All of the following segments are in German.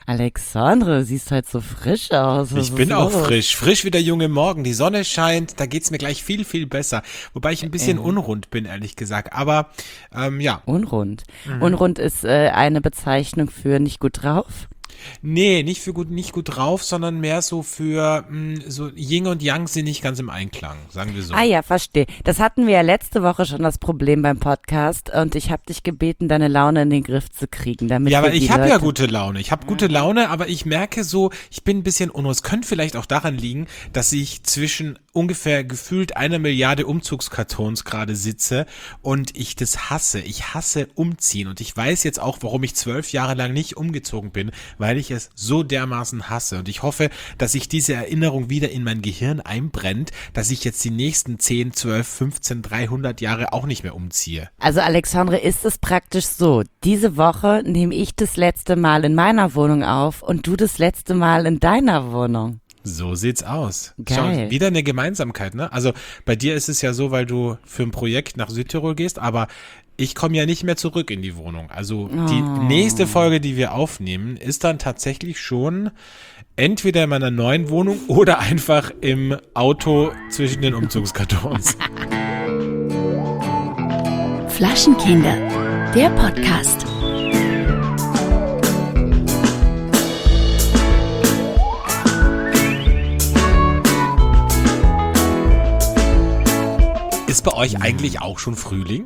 Alexandre, du siehst halt so frisch aus. Was Ich bin ist auch los? frisch wie der junge Morgen. Die Sonne scheint, da geht's mir gleich viel, viel besser. Wobei ich ein bisschen Ja. unrund bin, ehrlich gesagt. Aber ja, Unrund. Unrund ist eine Bezeichnung für nicht gut drauf. nee, nicht gut drauf, sondern mehr so für so Yin und Yang sind nicht ganz im Einklang, sagen wir so. Ah ja, verstehe. Das hatten wir ja letzte Woche schon das Problem beim Podcast und ich habe dich gebeten, deine Laune in den Griff zu kriegen, damit Ja, wir aber die ich habe ja Leute. gute Laune. Ich habe gute Laune, aber ich merke so, ich bin ein bisschen unruhig. Es könnte vielleicht auch daran liegen, dass ich zwischen ungefähr gefühlt 1 Milliarde Umzugskartons gerade sitze und ich das hasse. Ich hasse umziehen und ich weiß jetzt auch, warum ich 12 Jahre lang nicht umgezogen bin, weil ich es so dermaßen hasse. Und ich hoffe, dass sich diese Erinnerung wieder in mein Gehirn einbrennt, dass ich jetzt die nächsten 10, 12, 15, 300 Jahre auch nicht mehr umziehe. Also Alexandre, ist es praktisch so, diese Woche nehme ich das letzte Mal in meiner Wohnung auf und du das letzte Mal in deiner Wohnung. So sieht's aus. Geil. Schau, wieder eine Gemeinsamkeit, ne? Also bei dir ist es ja so, weil du für ein Projekt nach Südtirol gehst, aber ich komme ja nicht mehr zurück in die Wohnung. Also die nächste Folge, die wir aufnehmen, ist dann tatsächlich schon entweder in meiner neuen Wohnung oder einfach im Auto zwischen den Umzugskartons. Flaschenkinder, der Podcast. Ist bei euch eigentlich auch schon Frühling?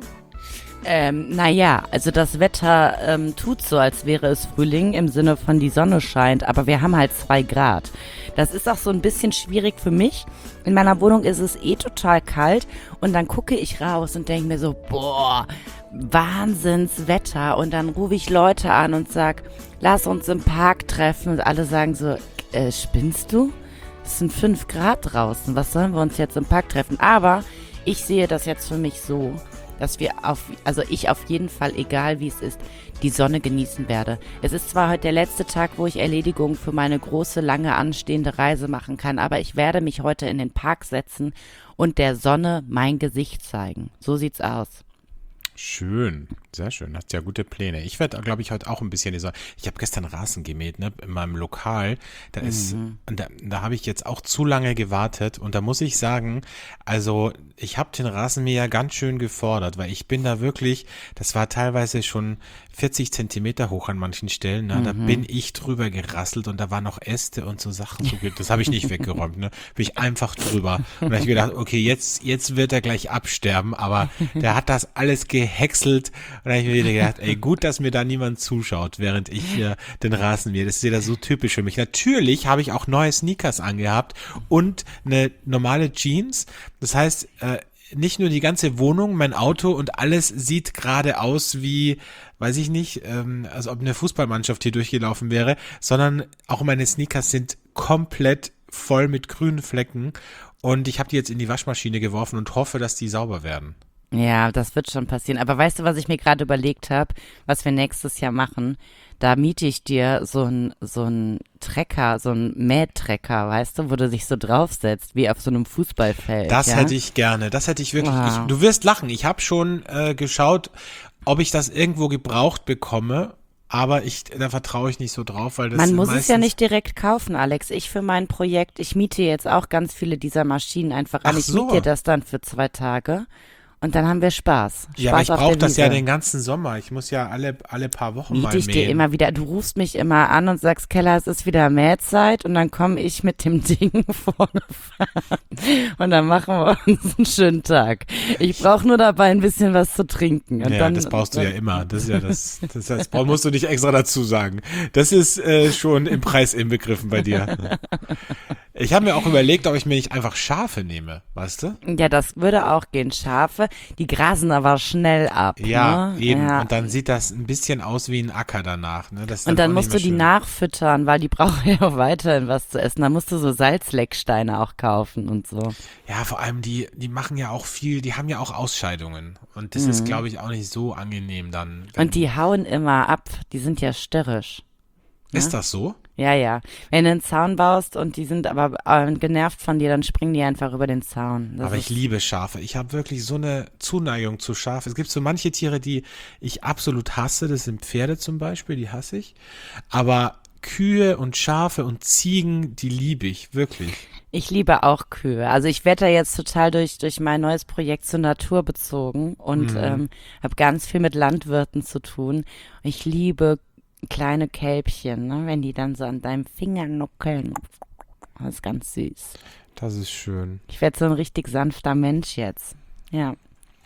Naja, also das Wetter tut so, als wäre es Frühling im Sinne von die Sonne scheint, aber wir haben halt 2 Grad. Das ist auch so ein bisschen schwierig für mich. In meiner Wohnung ist es total kalt und dann gucke ich raus und denke mir so, boah, Wahnsinnswetter. Und dann rufe ich Leute an und sag, lass uns im Park treffen und alle sagen so, spinnst du? Es sind 5 Grad draußen, was sollen wir uns jetzt im Park treffen? Aber ich sehe das jetzt für mich so, dass ich auf jeden Fall, egal wie es ist, die Sonne genießen werde. Es ist zwar heute der letzte Tag, wo ich Erledigungen für meine große, lange anstehende Reise machen kann, aber ich werde mich heute in den Park setzen und der Sonne mein Gesicht zeigen. So sieht's aus. Schön, sehr schön. Hast ja gute Pläne. Ich werde, glaube ich, heute auch ein bisschen ich habe gestern Rasen gemäht, ne, in meinem Lokal. Da habe ich jetzt auch zu lange gewartet und da muss ich sagen, also ich habe den Rasenmäher ganz schön gefordert, weil ich bin da wirklich, das war teilweise schon 40 Zentimeter hoch an manchen Stellen, ne, da bin ich drüber gerasselt und da waren noch Äste und so Sachen. Das habe ich nicht weggeräumt, ne, bin ich einfach drüber. Und da habe ich gedacht, okay, jetzt wird er gleich absterben, aber der hat das alles gehäckselt und da habe ich mir wieder gedacht, ey, gut, dass mir da niemand zuschaut, während ich hier den Rasen mähe. Das ist wieder so typisch für mich. Natürlich habe ich auch neue Sneakers angehabt und eine normale Jeans. Das heißt, nicht nur die ganze Wohnung, mein Auto und alles sieht gerade aus wie, weiß ich nicht, als ob eine Fußballmannschaft hier durchgelaufen wäre, sondern auch meine Sneakers sind komplett voll mit grünen Flecken und ich habe die jetzt in die Waschmaschine geworfen und hoffe, dass die sauber werden. Ja, das wird schon passieren. Aber weißt du, was ich mir gerade überlegt habe, was wir nächstes Jahr machen? Da miete ich dir so ein Trecker, so ein Mähtrecker, weißt du, wo du dich so draufsetzt, wie auf so einem Fußballfeld. Das ja? hätte ich gerne, das hätte ich wirklich, Wow. du wirst lachen, ich habe schon geschaut, ob ich das irgendwo gebraucht bekomme, aber da vertraue ich nicht so drauf, weil das Man sind muss es ja meistens- nicht direkt kaufen, Alex. Ich für mein Projekt, ich miete jetzt auch ganz viele dieser Maschinen einfach an. Ach Ich so. miete dir das dann für 2 Tage und dann haben wir Spaß. Ja, aber ich auf brauche der das ja Wiese. den ganzen Sommer. Ich muss ja alle paar Wochen mal Miete ich dir mähen. immer wieder. Du rufst mich immer an und sagst, Keller, es ist wieder Mähzeit und dann komme ich mit dem Ding vorne fahren und dann machen wir uns einen schönen Tag. Ich brauche nur dabei ein bisschen was zu trinken. Und Ja, dann, das brauchst du ja immer. Das ist ja das musst du nicht extra dazu sagen. Das ist schon im Preis inbegriffen bei dir. Ich habe mir auch überlegt, ob ich mir nicht einfach Schafe nehme, weißt du? Ja, das würde auch gehen. Schafe, die grasen aber schnell ab. Ja, ne? eben. Ja. Und dann sieht das ein bisschen aus wie ein Acker danach. Ne? Das ist Und dann auch musst du nicht die mehr schön. nachfüttern, weil die brauchen ja auch weiterhin was zu essen. Da musst du so Salzlecksteine auch kaufen und so. Ja, vor allem die machen ja auch viel, die haben ja auch Ausscheidungen. Und das ist, glaube ich, auch nicht so angenehm dann. Und die hauen immer ab. Die sind ja störrisch. Ist das so? Ja, ja. Wenn du einen Zaun baust und die sind aber genervt von dir, dann springen die einfach über den Zaun. Das Aber ist, ich liebe Schafe. Ich habe wirklich so eine Zuneigung zu Schafen. Es gibt so manche Tiere, die ich absolut hasse. Das sind Pferde zum Beispiel, die hasse ich. Aber Kühe und Schafe und Ziegen, die liebe ich, wirklich. Ich liebe auch Kühe. Also ich werde da jetzt total durch mein neues Projekt zur Natur bezogen und habe ganz viel mit Landwirten zu tun. Ich liebe kleine Kälbchen, ne? Wenn die dann so an deinem Finger nuckeln. Das ist ganz süß. Das ist schön. Ich werde so ein richtig sanfter Mensch jetzt. Ja.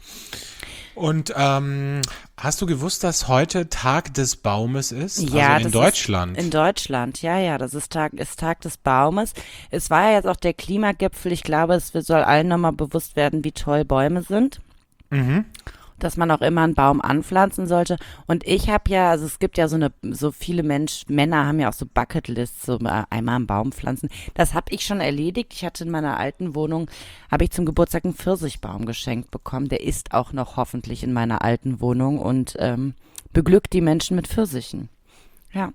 Und hast du gewusst, dass heute Tag des Baumes ist? Ja, also in Deutschland. In Deutschland, ja, das ist Tag des Baumes. Es war ja jetzt auch der Klimagipfel. Ich glaube, es soll allen nochmal bewusst werden, wie toll Bäume sind. Dass man auch immer einen Baum anpflanzen sollte. Und ich habe ja, also es gibt ja so viele Männer haben ja auch so Bucketlists, so einmal einen Baum pflanzen. Das habe ich schon erledigt. Ich hatte in meiner alten Wohnung, habe ich zum Geburtstag einen Pfirsichbaum geschenkt bekommen. Der ist auch noch hoffentlich in meiner alten Wohnung und beglückt die Menschen mit Pfirsichen. Ja.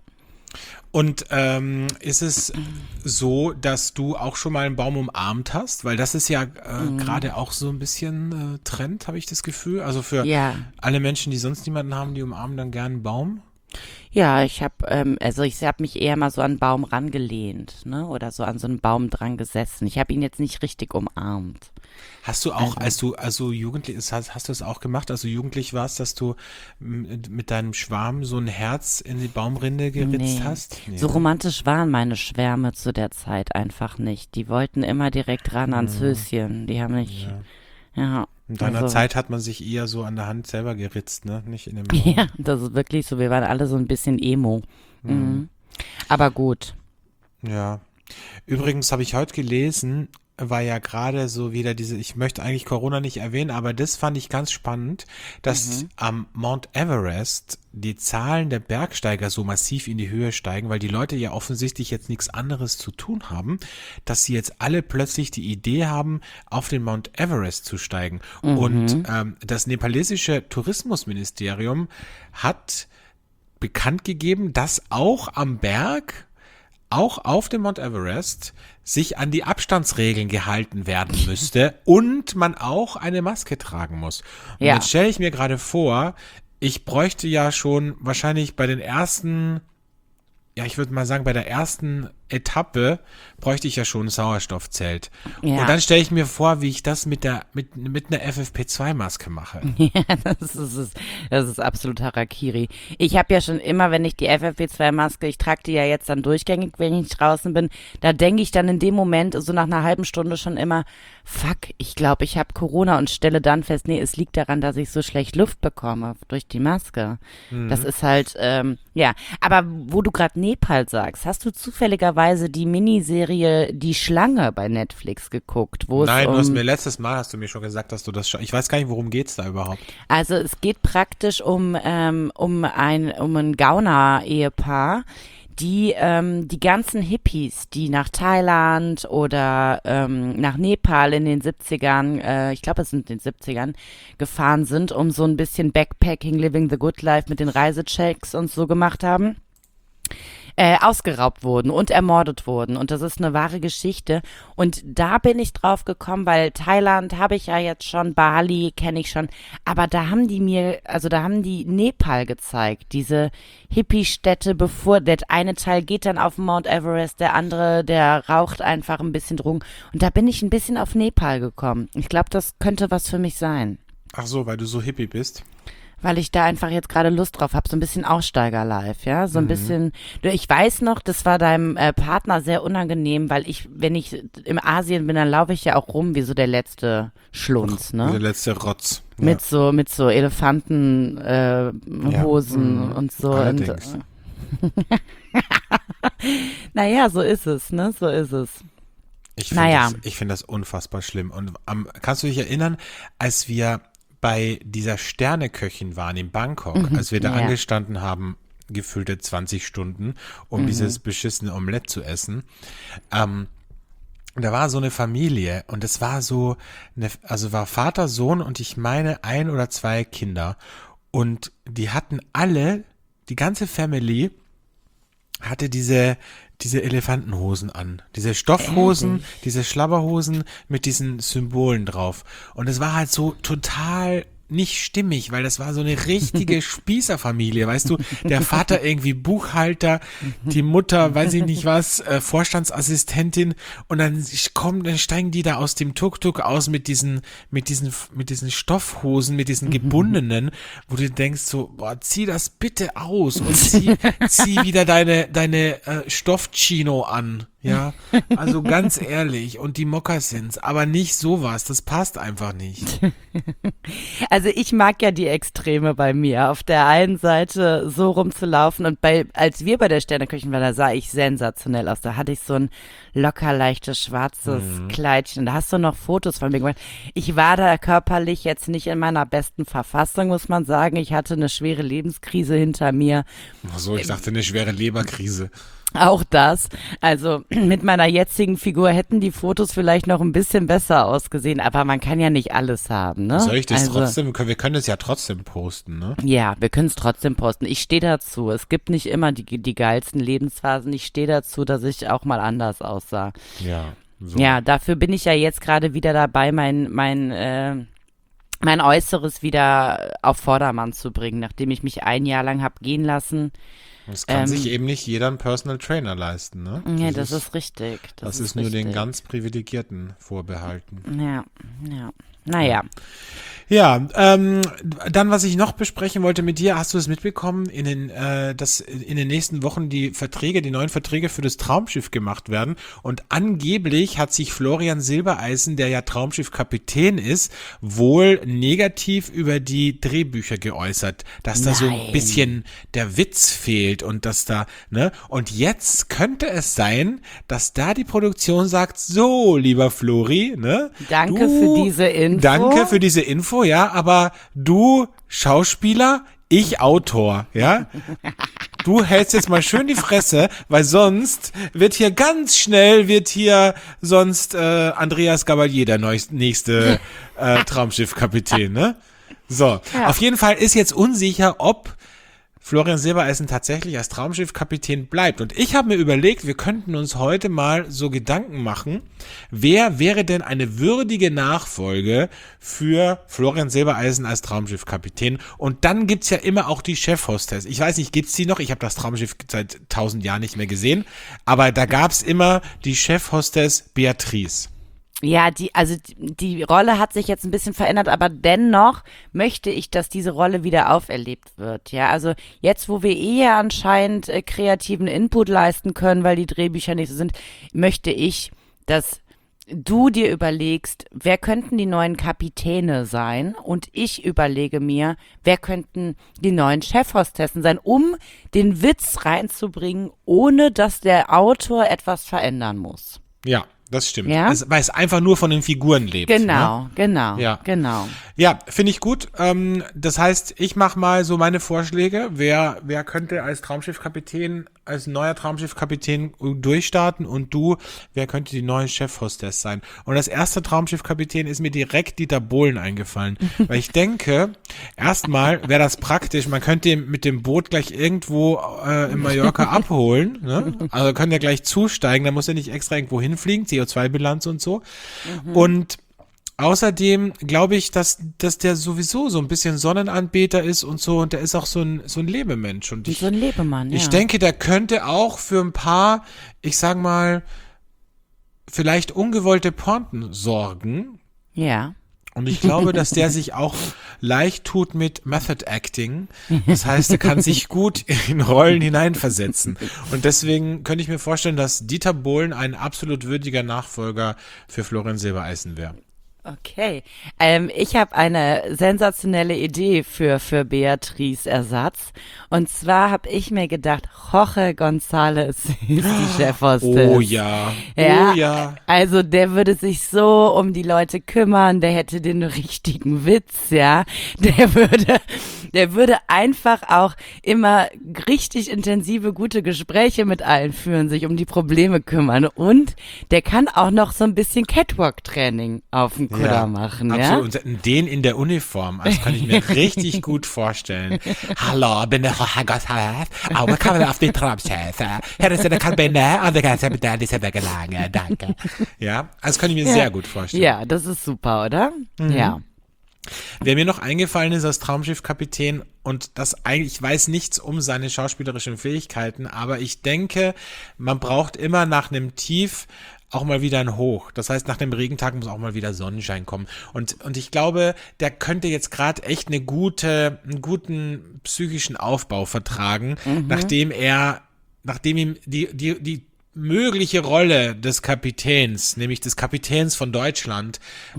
Und ist es so, dass du auch schon mal einen Baum umarmt hast? Weil das ist ja gerade auch so ein bisschen Trend, habe ich das Gefühl. Also für alle Menschen, die sonst niemanden haben, die umarmen dann gerne einen Baum. Ja, ich habe mich eher mal so an einen Baum rangelehnt, ne? Oder so an so einen Baum dran gesessen. Ich habe ihn jetzt nicht richtig umarmt. Hast du auch, als du jugendlich, hast du es auch gemacht, als du jugendlich warst, dass du mit deinem Schwarm so ein Herz in die Baumrinde geritzt hast? Nee. So romantisch waren meine Schwärme zu der Zeit einfach nicht. Die wollten immer direkt ran ans Höschen. Die haben nicht, ja. In deiner Zeit hat man sich eher so an der Hand selber geritzt, ne? Nicht in dem Baum. Ja, das ist wirklich so. Wir waren alle so ein bisschen emo. Mhm. Aber gut. Ja. Übrigens habe ich heute gelesen, war ja gerade so wieder ich möchte eigentlich Corona nicht erwähnen, aber das fand ich ganz spannend, dass am Mount Everest die Zahlen der Bergsteiger so massiv in die Höhe steigen, weil die Leute ja offensichtlich jetzt nichts anderes zu tun haben, dass sie jetzt alle plötzlich die Idee haben, auf den Mount Everest zu steigen. Und das nepalesische Tourismusministerium hat bekannt gegeben, dass auch am Berg, auch auf dem Mount Everest, sich an die Abstandsregeln gehalten werden müsste und man auch eine Maske tragen muss. Und jetzt stelle ich mir gerade vor, ich bräuchte ja schon wahrscheinlich bei den ersten, ich würde mal sagen, bei der ersten Etappe bräuchte ich ja schon ein Sauerstoffzelt. Ja. Und dann stelle ich mir vor, wie ich das mit einer FFP2-Maske mache. Ja, das ist absolut Harakiri. Ich habe ja schon immer, wenn ich die FFP2-Maske, ich trage die ja jetzt dann durchgängig, wenn ich draußen bin, da denke ich dann in dem Moment, so nach einer halben Stunde schon immer, fuck, ich glaube, ich habe Corona und stelle dann fest, nee, es liegt daran, dass ich so schlecht Luft bekomme durch die Maske. Das ist halt, aber wo du gerade Nepal sagst, hast du zufälligerweise die Miniserie Die Schlange bei Netflix geguckt? Nein, letztes Mal hast du mir schon gesagt, dass du das schon, ich weiß gar nicht, worum geht's da überhaupt. Also es geht praktisch um ein Gauner-Ehepaar, die ganzen Hippies, die nach Thailand oder nach Nepal in den 70ern, ich glaube es sind in den 70ern, gefahren sind, um so ein bisschen Backpacking, Living the Good Life mit den Reisechecks und so gemacht haben. Ausgeraubt wurden und ermordet wurden. Und das ist eine wahre Geschichte. Und da bin ich drauf gekommen, weil Thailand habe ich ja jetzt schon, Bali kenne ich schon, aber da haben die Nepal gezeigt, diese Hippie-Städte, bevor der eine Teil geht dann auf den Mount Everest, der andere, der raucht einfach ein bisschen Drogen. Und da bin ich ein bisschen auf Nepal gekommen. Ich glaube, das könnte was für mich sein. Ach so, weil du so Hippie bist. Weil ich da einfach jetzt gerade Lust drauf habe, so ein bisschen Aussteiger-Life, ja, so ein bisschen, ich weiß noch, das war deinem Partner sehr unangenehm, weil wenn ich im Asien bin, dann laufe ich ja auch rum wie so der letzte Schlunz, ne? Der letzte Rotz. Ja. Mit so Elefanten Hosen und so. Allerdings. Und, naja, so ist es, ne? So ist es. Ich finde das unfassbar schlimm. Und kannst du dich erinnern, als wir bei dieser Sterneköchin waren in Bangkok, als wir da angestanden haben, gefühlte 20 Stunden, um dieses beschissene Omelett zu essen. Da war so eine Familie und es war war Vater, Sohn und ich meine 1 oder 2 Kinder. Und die hatten alle, die ganze Family hatte diese Elefantenhosen an. Diese Stoffhosen, diese Schlabberhosen mit diesen Symbolen drauf. Und es war halt so total nicht stimmig, weil das war so eine richtige Spießerfamilie, weißt du, der Vater irgendwie Buchhalter, die Mutter, weiß ich nicht was, Vorstandsassistentin und dann steigen die da aus dem Tuk-Tuk aus mit diesen Stoffhosen, mit diesen gebundenen, wo du denkst so, boah, zieh das bitte aus und zieh wieder deine Stoffchino an. Ja, also ganz ehrlich, und die Mokassins, aber nicht sowas, das passt einfach nicht. Also ich mag ja die Extreme bei mir. Auf der einen Seite so rumzulaufen und als wir bei der Sterneköchin waren, da sah ich sensationell aus. Da hatte ich so ein locker leichtes schwarzes Kleidchen. Da hast du noch Fotos von mir gemacht. Ich war da körperlich jetzt nicht in meiner besten Verfassung, muss man sagen. Ich hatte eine schwere Lebenskrise hinter mir. Ach so, ich dachte eine schwere Leberkrise. Auch das. Also mit meiner jetzigen Figur hätten die Fotos vielleicht noch ein bisschen besser ausgesehen, aber man kann ja nicht alles haben, ne? Soll ich das trotzdem? Wir können das ja trotzdem posten, ne? Ja, wir können es trotzdem posten. Ich stehe dazu. Es gibt nicht immer die geilsten Lebensphasen. Ich stehe dazu, dass ich auch mal anders aussah. Ja. So. Ja, dafür bin ich ja jetzt gerade wieder dabei, mein Äußeres wieder auf Vordermann zu bringen, nachdem ich mich ein Jahr lang habe gehen lassen. Das kann sich eben nicht jeder einen Personal Trainer leisten, ne? Ja, das ist richtig. Das ist nur den ganz Privilegierten vorbehalten. Ja. Naja. Ja, dann, was ich noch besprechen wollte mit dir, hast du es mitbekommen, dass in den nächsten Wochen die neuen Verträge für das Traumschiff gemacht werden und angeblich hat sich Florian Silbereisen, der ja Traumschiff-Kapitän ist, wohl negativ über die Drehbücher geäußert, dass da so ein bisschen der Witz fehlt und dass da, ne, und jetzt könnte es sein, dass da die Produktion sagt, so, lieber Flori, ne, Danke für diese Info, ja, aber du Schauspieler, ich Autor, ja. Du hältst jetzt mal schön die Fresse, weil sonst wird hier ganz schnell Andreas Gabalier der nächste Traumschiffkapitän, ne? So, ja. Auf jeden Fall ist jetzt unsicher, ob Florian Silbereisen tatsächlich als Traumschiffkapitän bleibt. Und ich habe mir überlegt, wir könnten uns heute mal so Gedanken machen, wer wäre denn eine würdige Nachfolge für Florian Silbereisen als Traumschiffkapitän? Und dann gibt's ja immer auch die Chefhostess. Ich weiß nicht, gibt's die noch? Ich habe das Traumschiff seit 1000 Jahren nicht mehr gesehen. Aber da gab's immer die Chefhostess Beatrice. Ja, die Rolle hat sich jetzt ein bisschen verändert, aber dennoch möchte ich, dass diese Rolle wieder auferlebt wird. Ja, also jetzt, wo wir ja anscheinend kreativen Input leisten können, weil die Drehbücher nicht so sind, möchte ich, dass du dir überlegst, wer könnten die neuen Kapitäne sein und ich überlege mir, wer könnten die neuen Chefhostessen sein, um den Witz reinzubringen, ohne dass der Autor etwas verändern muss. Ja. Das stimmt, ja? Weil es einfach nur von den Figuren lebt. Genau. Ja, finde ich gut. Das heißt, ich mache mal so meine Vorschläge. Wer könnte als neuer Traumschiffkapitän durchstarten und wer könnte die neue Chefhostess sein? Und als erster Traumschiffkapitän ist mir direkt Dieter Bohlen eingefallen. Weil ich denke, erstmal wäre das praktisch, man könnte ihn mit dem Boot gleich irgendwo in Mallorca abholen. Ne? Also kann der gleich zusteigen, da muss er nicht extra irgendwo hinfliegen, CO2-Bilanz und so. Und außerdem glaube ich, dass der sowieso so ein bisschen Sonnenanbeter ist und so, und der ist auch so ein Lebemensch. Und so ein Lebemann, ja. Ich denke, der könnte auch für ein paar, ich sag mal, vielleicht ungewollte Pointen sorgen. Ja. Und ich glaube, dass der sich auch leicht tut mit Method Acting. Das heißt, er kann sich gut in Rollen hineinversetzen. Und deswegen könnte ich mir vorstellen, dass Dieter Bohlen ein absolut würdiger Nachfolger für Florian Silbereisen wäre. Okay, ich habe eine sensationelle Idee für Beatrice Ersatz. Und zwar habe ich mir gedacht, Jorge González ist die Chefhostess. Oh ja, ja, oh ja. Also der würde sich so um die Leute kümmern, der hätte den richtigen Witz, ja. Der würde einfach auch immer richtig intensive, gute Gespräche mit allen führen, sich um die Probleme kümmern. Und der kann auch noch so ein bisschen Catwalk-Training auf dem Kutter machen, ja? Absolut. Und den in der Uniform, das kann ich mir richtig gut vorstellen. Hallo, bin der Jorge González, aber kann man auf die Traumschiff. Hier ist eine Kabine und die ganze mit der gelangen, danke. Ja, das kann ich mir sehr gut vorstellen. Ja, das ist super, oder? Ja. Wer mir noch eingefallen ist als Traumschiffkapitän und das eigentlich, ich weiß nichts um seine schauspielerischen Fähigkeiten, aber ich denke, man braucht immer nach einem Tief auch mal wieder ein Hoch. Das heißt, nach dem Regentag muss auch mal wieder Sonnenschein kommen. Und ich glaube, der könnte jetzt gerade echt einen guten psychischen Aufbau vertragen, nachdem ihm die mögliche Rolle des Kapitäns, nämlich des Kapitäns von Deutschland,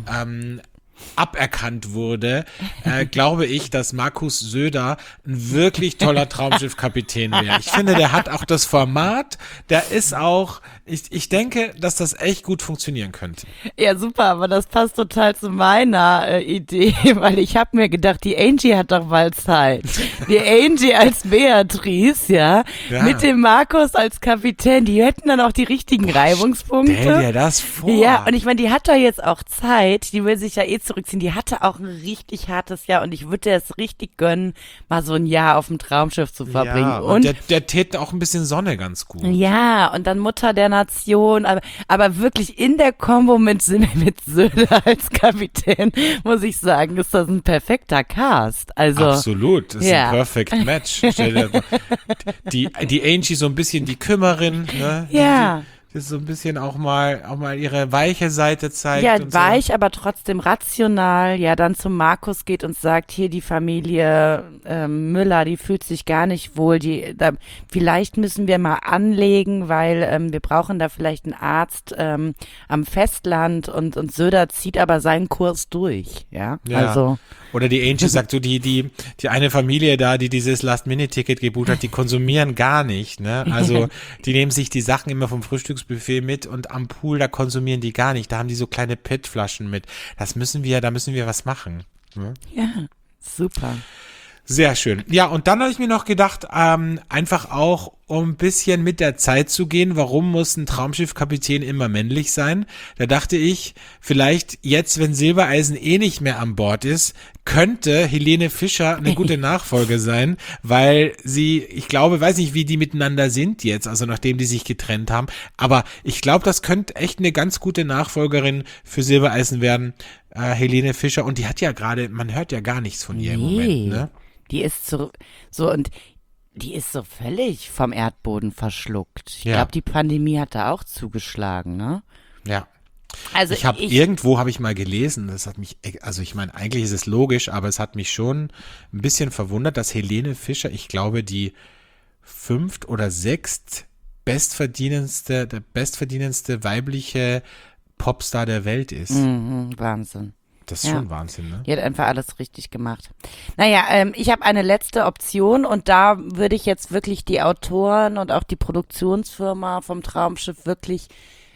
aberkannt wurde, glaube ich, dass Markus Söder ein wirklich toller Traumschiffkapitän wäre. Ich finde, der hat auch das Format, der ist auch, ich denke, dass das echt gut funktionieren könnte. Ja, super, aber das passt total zu meiner Idee, weil ich habe mir gedacht, die Angie hat doch mal Zeit. Die Angie als Beatrice, ja, mit dem Markus als Kapitän, die hätten dann auch die richtigen Reibungspunkte. Stell dir das vor. Ja, und ich meine, die hat doch jetzt auch Zeit, die will sich ja zurückziehen, die hatte auch ein richtig hartes Jahr und ich würde es richtig gönnen, mal so ein Jahr auf dem Traumschiff zu verbringen. Ja, und der täte auch ein bisschen Sonne ganz gut. Ja, und dann Mutter der Nation, aber wirklich in der Kombo mit Söder als Kapitän, muss ich sagen, ist das ein perfekter Cast. Also, absolut, das ist ein perfect match. Die Angie so ein bisschen die Kümmerin, ne? Ja. Das so ein bisschen auch mal ihre weiche Seite zeigt. Ja, und weich, so. Aber trotzdem rational. Ja, dann zum Markus geht und sagt, hier die Familie Müller, die fühlt sich gar nicht wohl. Vielleicht müssen wir mal anlegen, weil wir brauchen da vielleicht einen Arzt am Festland und Söder zieht aber seinen Kurs durch. Ja. Also. Oder die Angie sagt so, die eine Familie da, die dieses Last-Minute-Ticket gebucht hat, die konsumieren gar nicht, ne? Also, die nehmen sich die Sachen immer vom Frühstücksbuffet mit und am Pool, da konsumieren die gar nicht. Da haben die so kleine PET-Flaschen mit. Da müssen wir was machen. Ne? Ja, super. Sehr schön. Ja, und dann habe ich mir noch gedacht, einfach auch, um ein bisschen mit der Zeit zu gehen, warum muss ein Traumschiffkapitän immer männlich sein? Da dachte ich, vielleicht jetzt, wenn Silbereisen nicht mehr an Bord ist, könnte Helene Fischer eine gute Nachfolge sein, weil ich glaube, weiß nicht, wie die miteinander sind jetzt, also nachdem die sich getrennt haben, aber ich glaube, das könnte echt eine ganz gute Nachfolgerin für Silbereisen werden, Helene Fischer, und die hat ja gerade, man hört ja gar nichts von ihr im Moment, ne? Die ist so und die ist so völlig vom Erdboden verschluckt. Ich glaube, die Pandemie hat da auch zugeschlagen, ne? Ja. Also irgendwo habe ich mal gelesen, das hat mich, also ich meine, eigentlich ist es logisch, aber es hat mich schon ein bisschen verwundert, dass Helene Fischer, ich glaube, die 5. oder 6. bestverdienendste weibliche Popstar der Welt ist. Wahnsinn. Das ist schon Wahnsinn, ne? Die hat einfach alles richtig gemacht. Naja, ich habe eine letzte Option und da würde ich jetzt wirklich die Autoren und auch die Produktionsfirma vom Traumschiff wirklich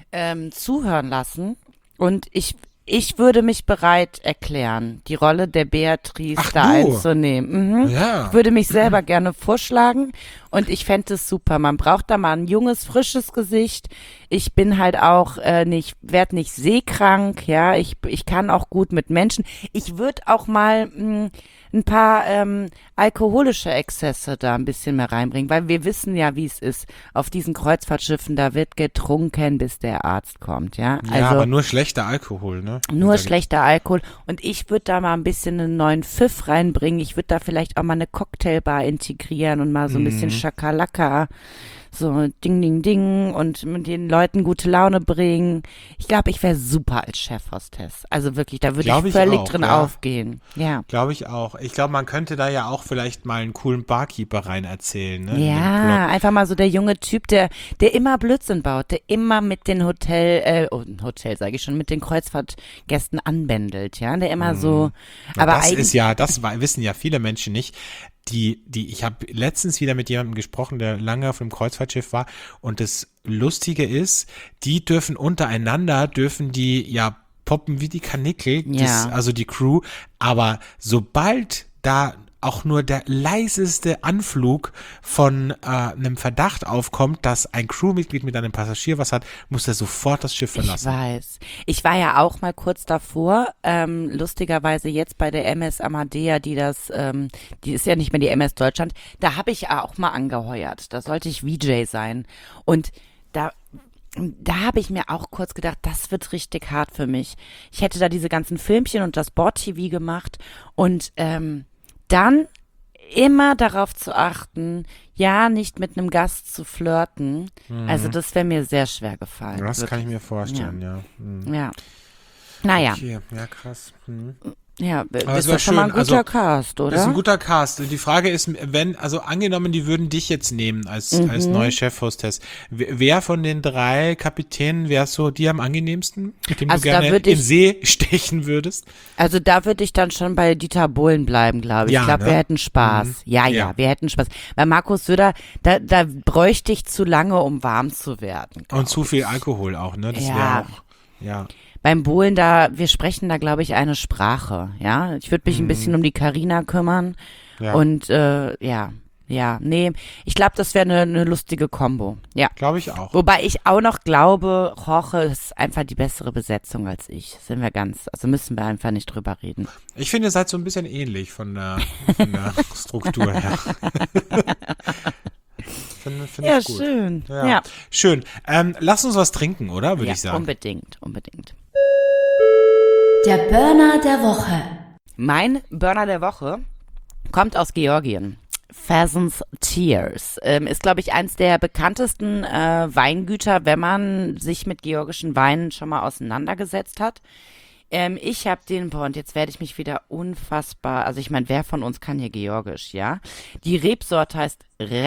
zuhören lassen. Und ich würde mich bereit erklären, die Rolle der Beatrice einzunehmen. Ja. Ich würde mich selber gerne vorschlagen und ich fände es super. Man braucht da mal ein junges, frisches Gesicht. Ich bin halt auch werde nicht seekrank, ja. Ich kann auch gut mit Menschen. Ich würde auch mal ein paar alkoholische Exzesse da ein bisschen mehr reinbringen, weil wir wissen ja, wie es ist. Auf diesen Kreuzfahrtschiffen, da wird getrunken, bis der Arzt kommt, ja. Ja, aber nur schlechter Alkohol, ne? Nur schlechter Alkohol. Und ich würde da mal ein bisschen einen neuen Pfiff reinbringen. Ich würde da vielleicht auch mal eine Cocktailbar integrieren und mal so ein bisschen Schakalaka, so Ding, Ding, Ding und mit den Leuten gute Laune bringen. Ich glaube, ich wäre super als Chefhostess. Also wirklich, da würde ich völlig drin aufgehen. Ja. Glaube ich auch. Ich glaube, man könnte da ja auch vielleicht mal einen coolen Barkeeper rein erzählen. Ne? Ja, einfach mal so der junge Typ, der immer Blödsinn baut, der immer mit den mit den Kreuzfahrtgästen anbändelt, ja, der immer so, aber das wissen ja viele Menschen nicht. Ich habe letztens wieder mit jemandem gesprochen, der lange auf einem Kreuzfahrtschiff war, und das Lustige ist, die dürfen ja poppen wie die Karnickel, also die Crew, aber sobald da auch nur der leiseste Anflug von einem Verdacht aufkommt, dass ein Crewmitglied mit einem Passagier was hat, muss er sofort das Schiff verlassen. Ich weiß. Ich war ja auch mal kurz davor, lustigerweise jetzt bei der MS Amadea, die ist ja nicht mehr die MS Deutschland, da habe ich auch mal angeheuert. Da sollte ich VJ sein. Und da da habe ich mir auch kurz gedacht, das wird richtig hart für mich. Ich hätte da diese ganzen Filmchen und das Bord-TV gemacht und dann immer darauf zu achten, ja, nicht mit einem Gast zu flirten. Also das wäre mir sehr schwer gefallen. Das wirklich. kann ich mir vorstellen, ja. Ja. Naja. Okay, ja, krass. Ja, Aber es ist wär doch schon mal ein schön. guter Also, Cast, oder? Das ist ein guter Cast. Die Frage ist, also angenommen, die würden dich jetzt nehmen als neue Chefhostess. Wer von den 3 Kapitänen wärst so dir am angenehmsten, mit dem Also du da gerne würd in ich- See stechen würdest? Also da würde ich dann schon bei Dieter Bohlen bleiben, glaube ich. Ja, Ich glaube, ne? wir hätten Spaß. Ja, Ja. wir hätten Spaß. Bei Markus Söder, da bräuchte ich zu lange, um warm zu werden. Und zu viel Alkohol auch, ne? Das Ja. wäre auch, ja. Beim Bohlen wir sprechen da, glaube ich, eine Sprache, ja. Ich würde mich ein bisschen um die Carina kümmern Ja. und nee, ich glaube, das wäre eine lustige Kombo, ja. Glaube ich auch. Wobei ich auch noch glaube, Jorge ist einfach die bessere Besetzung als ich. Also müssen wir einfach nicht drüber reden. Ich finde, ihr seid so ein bisschen ähnlich von der Struktur her. Finde Ja, ich gut. schön. Ja. Ja. Schön. Lass uns was trinken, oder? Würde ich sagen. Unbedingt. Der Burner der Woche. Mein Burner der Woche kommt aus Georgien. Pheasant's Tears. Ist, glaube ich, eins der bekanntesten Weingüter, wenn man sich mit georgischen Weinen schon mal auseinandergesetzt hat. Ich habe und jetzt werde ich mich wieder unfassbar, also ich meine, wer von uns kann hier Georgisch, ja? Die Rebsorte heißt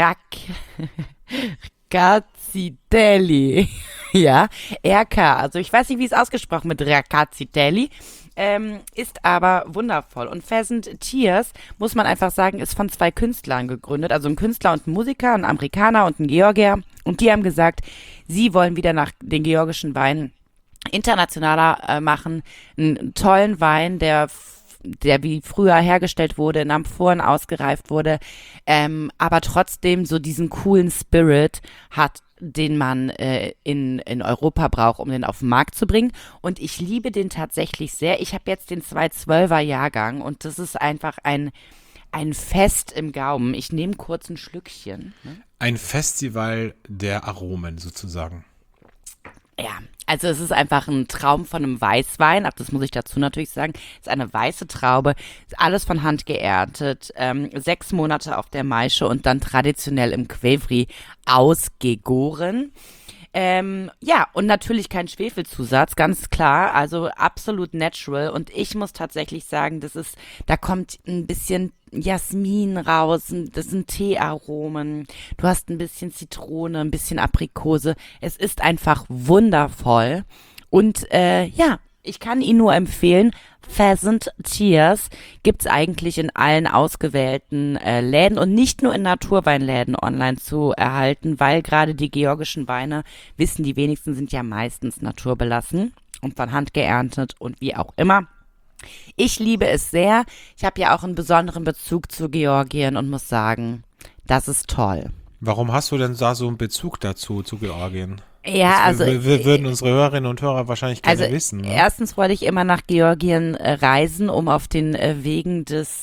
Rakatsiteli, ja, RK, also ich weiß nicht, wie es ausgesprochen wird, Rakatsiteli, ist aber wundervoll. Und Pheasant Tears, muss man einfach sagen, ist von 2 Künstlern gegründet, also ein Künstler und ein Musiker, ein Amerikaner und ein Georgier, und die haben gesagt, sie wollen wieder nach den georgischen Weinen internationaler machen, einen tollen Wein, der wie früher hergestellt wurde, in Amphoren ausgereift wurde, aber trotzdem so diesen coolen Spirit hat, den man in Europa braucht, um den auf den Markt zu bringen. Und ich liebe den tatsächlich sehr. Ich habe jetzt den 212er Jahrgang und das ist einfach ein Fest im Gaumen. Ich nehme kurz ein Schlückchen. Ne? Ein Festival der Aromen sozusagen. Ja, also es ist einfach ein Traum von einem Weißwein, das muss ich dazu natürlich sagen, es ist eine weiße Traube, ist alles von Hand geerntet, 6 Monate auf der Maische und dann traditionell im Qvevri ausgegoren. Ja, und natürlich kein Schwefelzusatz, ganz klar, also absolut natural, und ich muss tatsächlich sagen, da kommt ein bisschen Jasmin raus, das sind Teearomen, du hast ein bisschen Zitrone, ein bisschen Aprikose, es ist einfach wundervoll und ja, ich kann ihn nur empfehlen. Pheasant Tears gibt's eigentlich in allen ausgewählten Läden und nicht nur in Naturweinläden online zu erhalten, weil gerade die georgischen Weine, wissen die wenigsten, sind ja meistens naturbelassen und von Hand geerntet und wie auch immer. Ich liebe es sehr. Ich habe ja auch einen besonderen Bezug zu Georgien und muss sagen, das ist toll. Warum hast du denn da so einen Bezug dazu, zu Georgien? Ja, Das wir würden unsere Hörerinnen und Hörer wahrscheinlich gerne wissen. Ne? Erstens wollte ich immer nach Georgien reisen, um auf den Wegen des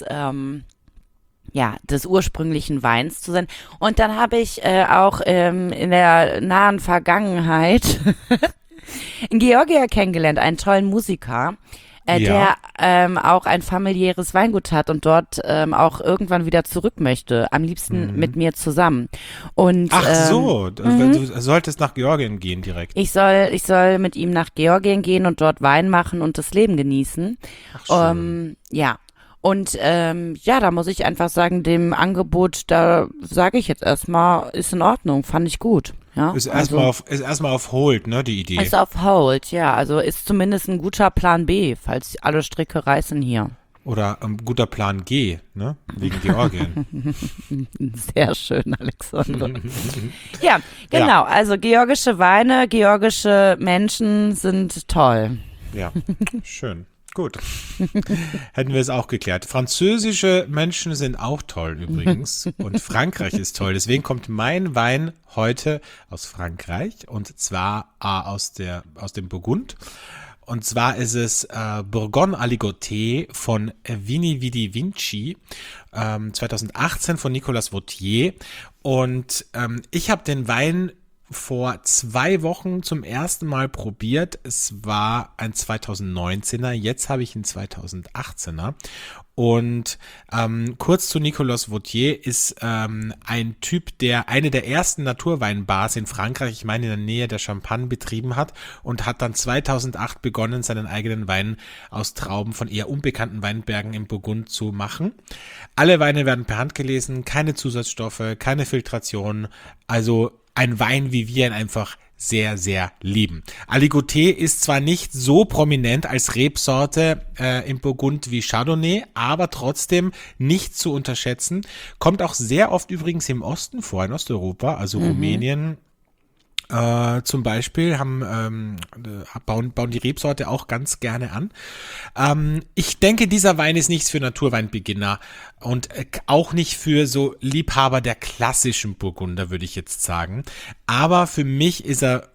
ursprünglichen Weins zu sein. Und dann habe ich auch in der nahen Vergangenheit einen Georgier kennengelernt, einen tollen Musiker, der auch ein familiäres Weingut hat und dort auch irgendwann wieder zurück möchte, am liebsten mit mir zusammen. Und, Ach so, du solltest nach Georgien gehen direkt. Ich soll mit ihm nach Georgien gehen und dort Wein machen und das Leben genießen. Ach, schön. Ja. Und da muss ich einfach sagen, dem Angebot, da sage ich jetzt erstmal, ist in Ordnung, fand ich gut. Ja, Ist erstmal auf Hold, ne, die Idee. Ist auf Hold, ja. Also ist zumindest ein guter Plan B, falls alle Stricke reißen hier. Oder ein guter Plan G, ne, wegen Georgien. Sehr schön, Alexandre. Ja, genau. Also georgische Weine, georgische Menschen sind toll. Ja, schön. Gut. Hätten wir es auch geklärt. Französische Menschen sind auch toll übrigens. Und Frankreich ist toll. Deswegen kommt mein Wein heute aus Frankreich. Und zwar aus dem Burgund. Und zwar ist es Bourgogne Aligoté von Vini Vidi Vinci, 2018 von Nicolas Vautier. Und ich habe den Wein vor 2 Wochen zum ersten Mal probiert. Es war ein 2019er, jetzt habe ich einen 2018er. Und kurz zu Nicolas Vautier ist ein Typ, der eine der ersten Naturweinbars in Frankreich, ich meine in der Nähe der Champagne, betrieben hat und hat dann 2008 begonnen, seinen eigenen Wein aus Trauben von eher unbekannten Weinbergen im Burgund zu machen. Alle Weine werden per Hand gelesen, keine Zusatzstoffe, keine Filtration, also ein Wein, wie wir ihn einfach sehr, sehr lieben. Aligoté ist zwar nicht so prominent als Rebsorte im Burgund wie Chardonnay, aber trotzdem nicht zu unterschätzen. Kommt auch sehr oft übrigens im Osten vor, in Osteuropa, also Rumänien. Zum Beispiel bauen die Rebsorte auch ganz gerne an. Ich denke, dieser Wein ist nichts für Naturweinbeginner und auch nicht für so Liebhaber der klassischen Burgunder, würde ich jetzt sagen. Aber für mich ist er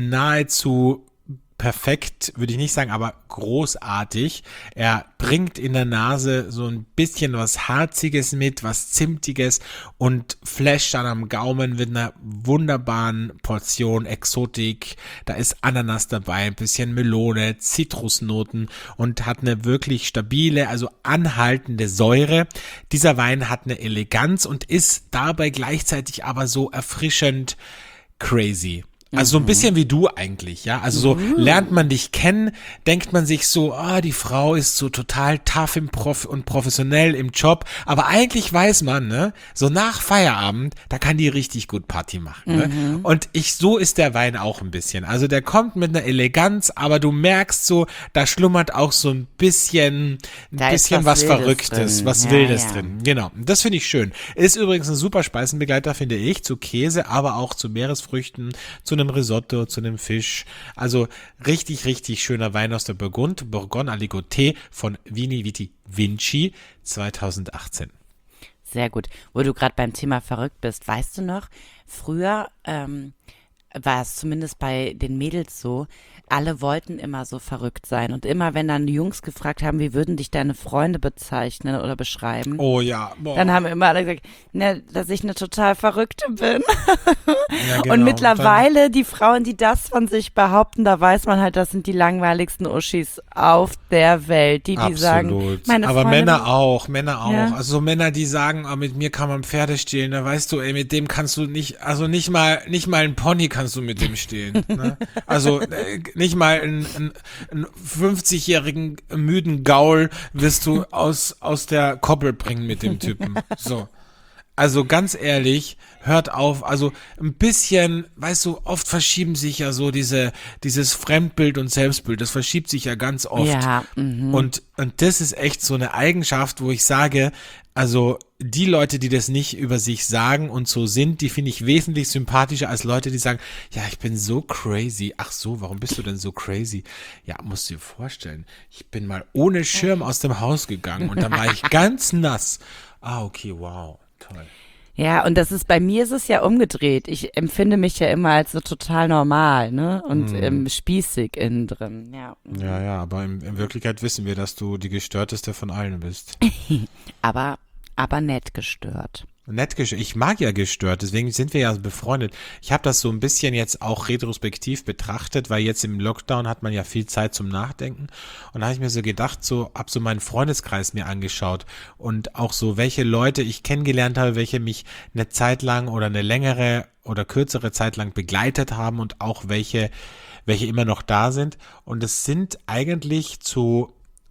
nahezu perfekt, würde ich nicht sagen, aber großartig. Er bringt in der Nase so ein bisschen was Harziges mit, was Zimtiges und flasht dann am Gaumen mit einer wunderbaren Portion Exotik. Da ist Ananas dabei, ein bisschen Melone, Zitrusnoten und hat eine wirklich stabile, also anhaltende Säure. Dieser Wein hat eine Eleganz und ist dabei gleichzeitig aber so erfrischend crazy. Also so ein bisschen wie du eigentlich, ja. Also so lernt man dich kennen, denkt man sich so, die Frau ist so total tough und professionell im Job. Aber eigentlich weiß man, ne, so nach Feierabend, da kann die richtig gut Party machen. Ne? Und so ist der Wein auch ein bisschen. Also der kommt mit einer Eleganz, aber du merkst so, da schlummert auch so ein bisschen was Verrücktes, drin. was Wildes drin. Genau. Das finde ich schön. Ist übrigens ein super Speisenbegleiter, finde ich, zu Käse, aber auch zu Meeresfrüchten, zu einem Risotto, zu einem Fisch. Also richtig, richtig schöner Wein aus der Burgund, Bourgogne Aligoté von Vini Vidi Vinci 2018. Sehr gut. Wo du gerade beim Thema verrückt bist, weißt du noch, früher war es zumindest bei den Mädels so, alle wollten immer so verrückt sein. Und immer, wenn dann Jungs gefragt haben, wie würden dich deine Freunde bezeichnen oder beschreiben, Oh ja, boah. dann haben immer alle gesagt, ne, dass ich eine total Verrückte bin. Ja, genau. Und mittlerweile, die Frauen, die das von sich behaupten, da weiß man halt, das sind die langweiligsten Uschis auf der Welt. Die sagen, meine aber Freundin, Männer auch. Ja. Also so Männer, die sagen, mit mir kann man Pferde stehlen, da weißt du, ey, mit dem kannst du nicht, also nicht mal ein Pony kannst du mit dem stehlen. Ne? Also nicht mal einen 50-jährigen müden Gaul wirst du aus der Koppel bringen mit dem Typen. So. Also ganz ehrlich, hört auf, also ein bisschen, weißt du, oft verschieben sich ja so dieses Fremdbild und Selbstbild, das verschiebt sich ja ganz oft. Ja, Und das ist echt so eine Eigenschaft, wo ich sage, also die Leute, die das nicht über sich sagen und so sind, die finde ich wesentlich sympathischer als Leute, die sagen, ja, ich bin so crazy. Ach so, warum bist du denn so crazy? Ja, musst du dir vorstellen, ich bin mal ohne Schirm aus dem Haus gegangen und dann war ich ganz nass. Okay, wow. Toll. Ja, und bei mir ist es ja umgedreht. Ich empfinde mich ja immer als so total normal, ne? Und spießig innen drin, ja. Ja, aber in Wirklichkeit wissen wir, dass du die gestörteste von allen bist. Aber nett gestört. Ich mag ja gestört, deswegen sind wir ja befreundet. Ich habe das so ein bisschen jetzt auch retrospektiv betrachtet, weil jetzt im Lockdown hat man ja viel Zeit zum Nachdenken und da habe ich mir so gedacht, hab so meinen Freundeskreis mir angeschaut und auch so, welche Leute ich kennengelernt habe, welche mich eine Zeit lang oder eine längere oder kürzere Zeit lang begleitet haben und auch welche immer noch da sind und es sind eigentlich zu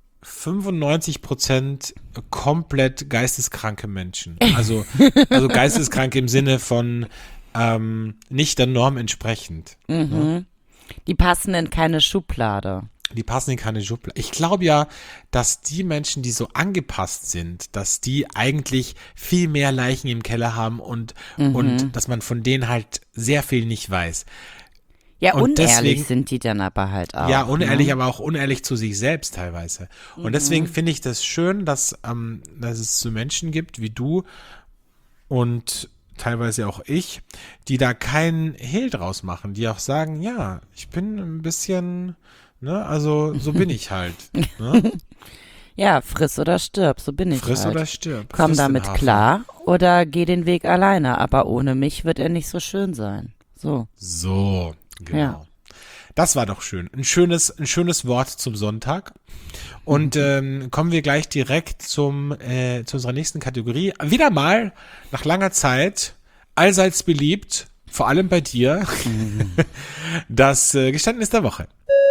95% komplett geisteskranke Menschen. Also geisteskrank im Sinne von nicht der Norm entsprechend. Ne? Die passen in keine Schublade. Die passen in keine Schublade. Ich glaube ja, dass die Menschen, die so angepasst sind, dass die eigentlich viel mehr Leichen im Keller haben und dass man von denen halt sehr viel nicht weiß. Ja, und unehrlich deswegen, sind die dann aber halt auch. Ja, unehrlich, ne? aber auch unehrlich zu sich selbst teilweise. Und deswegen finde ich das schön, dass es so Menschen gibt wie du und teilweise auch ich, die da keinen Hehl draus machen, die auch sagen, ja, ich bin ein bisschen, ne, also so bin ich halt. Ne? Ja, friss oder stirb, so bin ich Friss halt. oder stirb. Komm Friss den damit Hafer. klar oder geh den Weg alleine, aber ohne mich wird er nicht so schön sein. So. So, genau. Ja. Das war doch schön. Ein schönes Wort zum Sonntag. Und kommen wir gleich direkt zu unserer nächsten Kategorie. Wieder mal nach langer Zeit, allseits beliebt, vor allem bei dir, das Geständnis der Woche.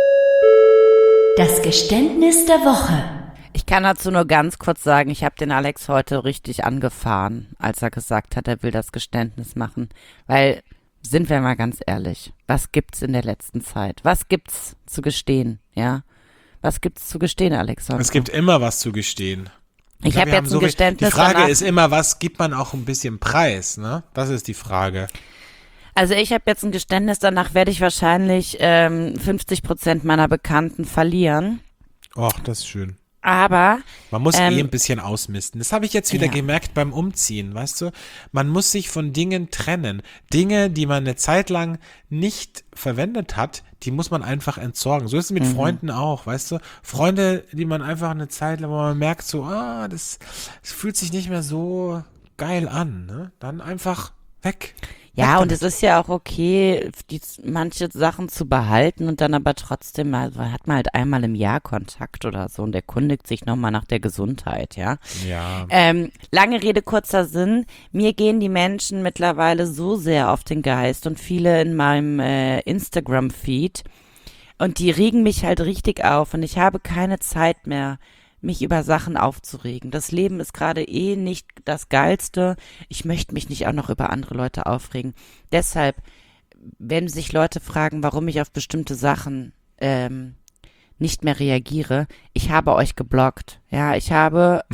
Das Geständnis der Woche. Ich kann dazu nur ganz kurz sagen, ich habe den Alex heute richtig angefahren, als er gesagt hat, er will das Geständnis machen. Weil, sind wir mal ganz ehrlich, was gibt's in der letzten Zeit? Was gibt's zu gestehen, ja? Was gibt's zu gestehen, Alexander? Es gibt immer was zu gestehen. Ich habe jetzt ein Geständnis. Die Frage danach. ist immer, was gibt man auch ein bisschen Preis, ne? Das ist die Frage. Also ich habe jetzt ein Geständnis, danach werde ich wahrscheinlich 50% meiner Bekannten verlieren. Och, das ist schön. Aber Man muss ein bisschen ausmisten. Das habe ich jetzt wieder gemerkt beim Umziehen, weißt du? Man muss sich von Dingen trennen. Dinge, die man eine Zeit lang nicht verwendet hat, die muss man einfach entsorgen. So ist es mit Freunden auch, weißt du? Freunde, die man einfach eine Zeit lang, wo man merkt so, das fühlt sich nicht mehr so geil an, ne? Dann einfach weg. ja, und es ist ja auch okay, manche Sachen zu behalten und dann aber trotzdem mal, hat man halt einmal im Jahr Kontakt oder so und erkundigt sich nochmal nach der Gesundheit, ja. Ja. Lange Rede, kurzer Sinn. Mir gehen die Menschen mittlerweile so sehr auf den Geist und viele in meinem Instagram-Feed und die regen mich halt richtig auf und ich habe keine Zeit mehr, mich über Sachen aufzuregen. Das Leben ist gerade nicht das Geilste. Ich möchte mich nicht auch noch über andere Leute aufregen. Deshalb, wenn sich Leute fragen, warum ich auf bestimmte Sachen nicht mehr reagiere, ich habe euch geblockt. Ja, ich habe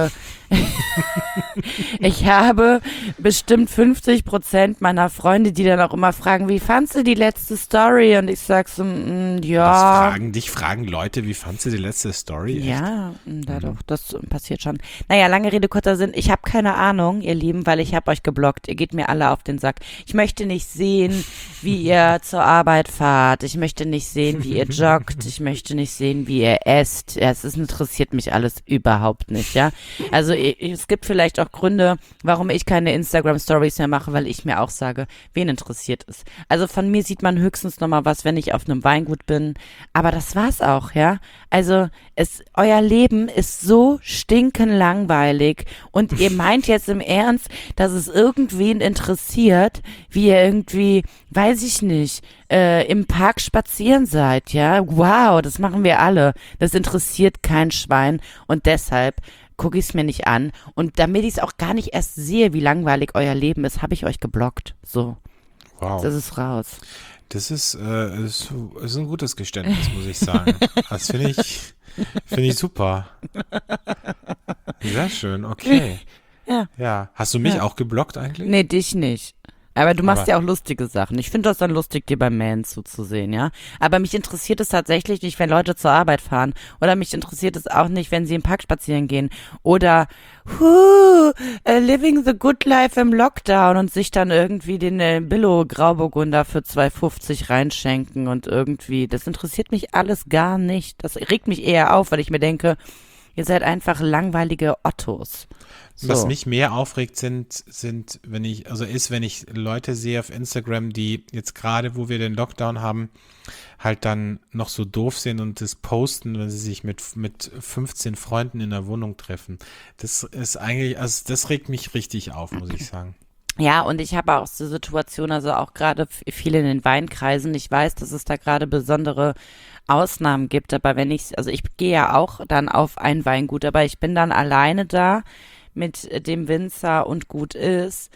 bestimmt 50% meiner Freunde, die dann auch immer fragen, wie fandst du die letzte Story? Und ich sag so, ja. Fragen Leute, wie fandst du die letzte Story? Echt? Ja, doch, das passiert schon. Naja, lange Rede, kurzer Sinn. Ich habe keine Ahnung, ihr Lieben, weil ich habe euch geblockt. Ihr geht mir alle auf den Sack. Ich möchte nicht sehen, wie ihr zur Arbeit fahrt. Ich möchte nicht sehen, wie ihr joggt. Ich möchte nicht sehen, wie ihr esst. Ja, interessiert mich alles überhaupt nicht, ja. Also es gibt vielleicht auch Gründe, warum ich keine Instagram-Stories mehr mache, weil ich mir auch sage, wen interessiert es. Also von mir sieht man höchstens nochmal was, wenn ich auf einem Weingut bin, aber das war's auch, ja. Also euer Leben ist so stinkend langweilig und ihr meint jetzt im Ernst, dass es irgendwen interessiert, wie ihr irgendwie, weiß ich nicht, im Park spazieren seid, ja. Wow, das machen wir alle. Das interessiert kein Schwein und deshalb gucke ich es mir nicht an. Und damit ich es auch gar nicht erst sehe, wie langweilig euer Leben ist, habe ich euch geblockt. So. Wow. Das ist raus. Das ist ein gutes Geständnis, muss ich sagen. Das finde ich super. Sehr schön, okay. Ja. Hast du mich auch geblockt eigentlich? Nee, dich nicht. Aber du machst ja auch lustige Sachen. Ich finde das dann lustig, dir beim Man zuzusehen, ja. Aber mich interessiert es tatsächlich nicht, wenn Leute zur Arbeit fahren. Oder mich interessiert es auch nicht, wenn sie im Park spazieren gehen. Oder living the good life im Lockdown und sich dann irgendwie den Billo Grauburgunder für 2,50 reinschenken und irgendwie, das interessiert mich alles gar nicht. Das regt mich eher auf, weil ich mir denke, ihr seid einfach langweilige Ottos. So. Was mich mehr aufregt, sind, wenn ich Leute sehe auf Instagram, die jetzt gerade, wo wir den Lockdown haben, halt dann noch so doof sind und das posten, wenn sie sich mit 15 Freunden in der Wohnung treffen. Das ist eigentlich, also das regt mich richtig auf, muss ich sagen. Ja, und ich habe auch so Situationen, also auch gerade viel in den Weinkreisen. Ich weiß, dass es da gerade besondere Ausnahmen gibt, aber ich gehe ja auch dann auf ein Weingut, aber ich bin dann alleine da mit dem Winzer und gut ist.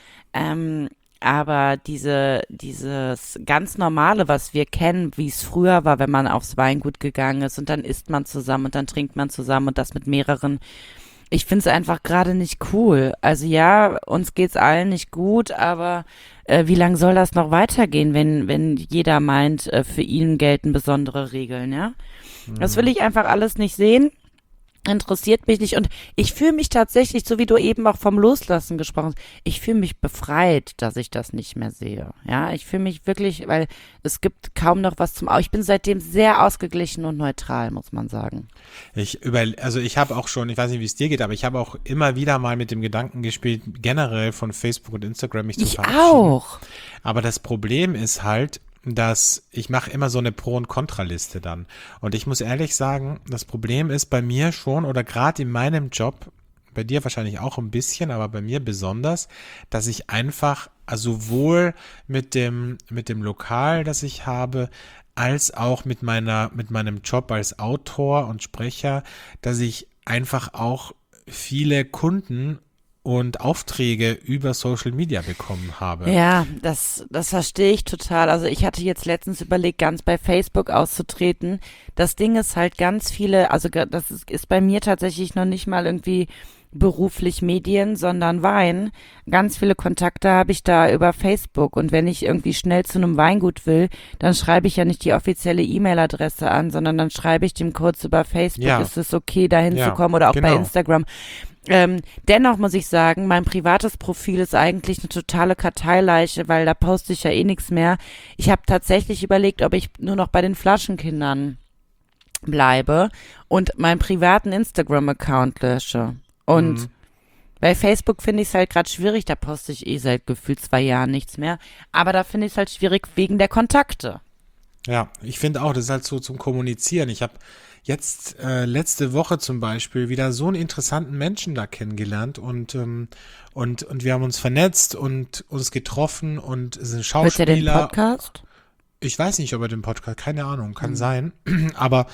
Aber dieses ganz Normale, was wir kennen, wie es früher war, wenn man aufs Weingut gegangen ist und dann isst man zusammen und dann trinkt man zusammen und das mit mehreren. Ich finde es einfach gerade nicht cool. Also ja, uns geht's allen nicht gut, aber wie lange soll das noch weitergehen, wenn jeder meint, für ihn gelten besondere Regeln, ja? Das will ich einfach alles nicht sehen. interessiert mich nicht und ich fühle mich tatsächlich, so wie du eben auch vom Loslassen gesprochen hast, ich fühle mich befreit, dass ich das nicht mehr sehe. Ja, ich fühle mich wirklich, weil es gibt kaum noch was ich bin seitdem sehr ausgeglichen und neutral, muss man sagen. Also ich habe auch schon, ich weiß nicht, wie es dir geht, aber ich habe auch immer wieder mal mit dem Gedanken gespielt, generell von Facebook und Instagram mich zu Ich verabschieden. auch. Aber das Problem ist halt, dass ich mache immer so eine Pro- und Kontraliste dann. Und ich muss ehrlich sagen, das Problem ist bei mir schon oder gerade in meinem Job, bei dir wahrscheinlich auch ein bisschen, aber bei mir besonders, dass ich einfach also sowohl mit dem Lokal, das ich habe, als auch mit meinem Job als Autor und Sprecher, dass ich einfach auch viele Kunden und Aufträge über Social Media bekommen habe. Ja, das verstehe ich total. Also ich hatte jetzt letztens überlegt, ganz bei Facebook auszutreten. Das Ding ist halt ganz viele, also das ist bei mir tatsächlich noch nicht mal irgendwie beruflich Medien, sondern Wein. Ganz viele Kontakte habe ich da über Facebook und wenn ich irgendwie schnell zu einem Weingut will, dann schreibe ich ja nicht die offizielle E-Mail-Adresse an, sondern dann schreibe ich dem kurz über Facebook, Ja. ist es okay, da hinzukommen Ja, oder auch bei genau. Instagram. Dennoch muss ich sagen, mein privates Profil ist eigentlich eine totale Karteileiche, weil da poste ich ja eh nichts mehr. Ich habe tatsächlich überlegt, ob ich nur noch bei den Flaschenkindern bleibe und meinen privaten Instagram-Account lösche. Und bei Facebook finde ich es halt gerade schwierig, da poste ich eh seit gefühlt 2 Jahren nichts mehr. Aber da finde ich es halt schwierig wegen der Kontakte. Ja, ich finde auch, das ist halt so zum Kommunizieren. Ich habe jetzt letzte Woche zum Beispiel wieder so einen interessanten Menschen da kennengelernt und wir haben uns vernetzt und uns getroffen und es sind Hört ihr den Schauspieler. Podcast? Ich weiß nicht, ob er den Podcast, keine Ahnung, kann sein. Aber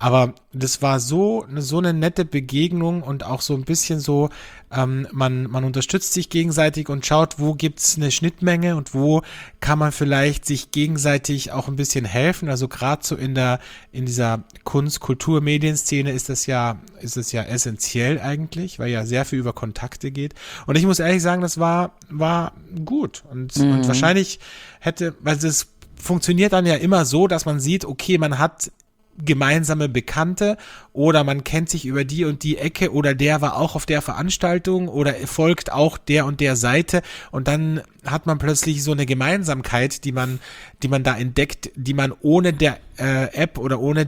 das war so eine nette Begegnung und auch so ein bisschen so, man unterstützt sich gegenseitig und schaut, wo gibt's eine Schnittmenge und wo kann man vielleicht sich gegenseitig auch ein bisschen helfen. Also gerade so in dieser Kunst-, Kultur-, Medienszene ist es ja essentiell eigentlich, weil ja sehr viel über Kontakte geht. Und ich muss ehrlich sagen, das war gut und wahrscheinlich weil es funktioniert dann ja immer so, dass man sieht, okay, man hat gemeinsame Bekannte oder man kennt sich über die und die Ecke oder der war auch auf der Veranstaltung oder folgt auch der und der Seite und dann hat man plötzlich so eine Gemeinsamkeit, die man da entdeckt, die man ohne der App oder ohne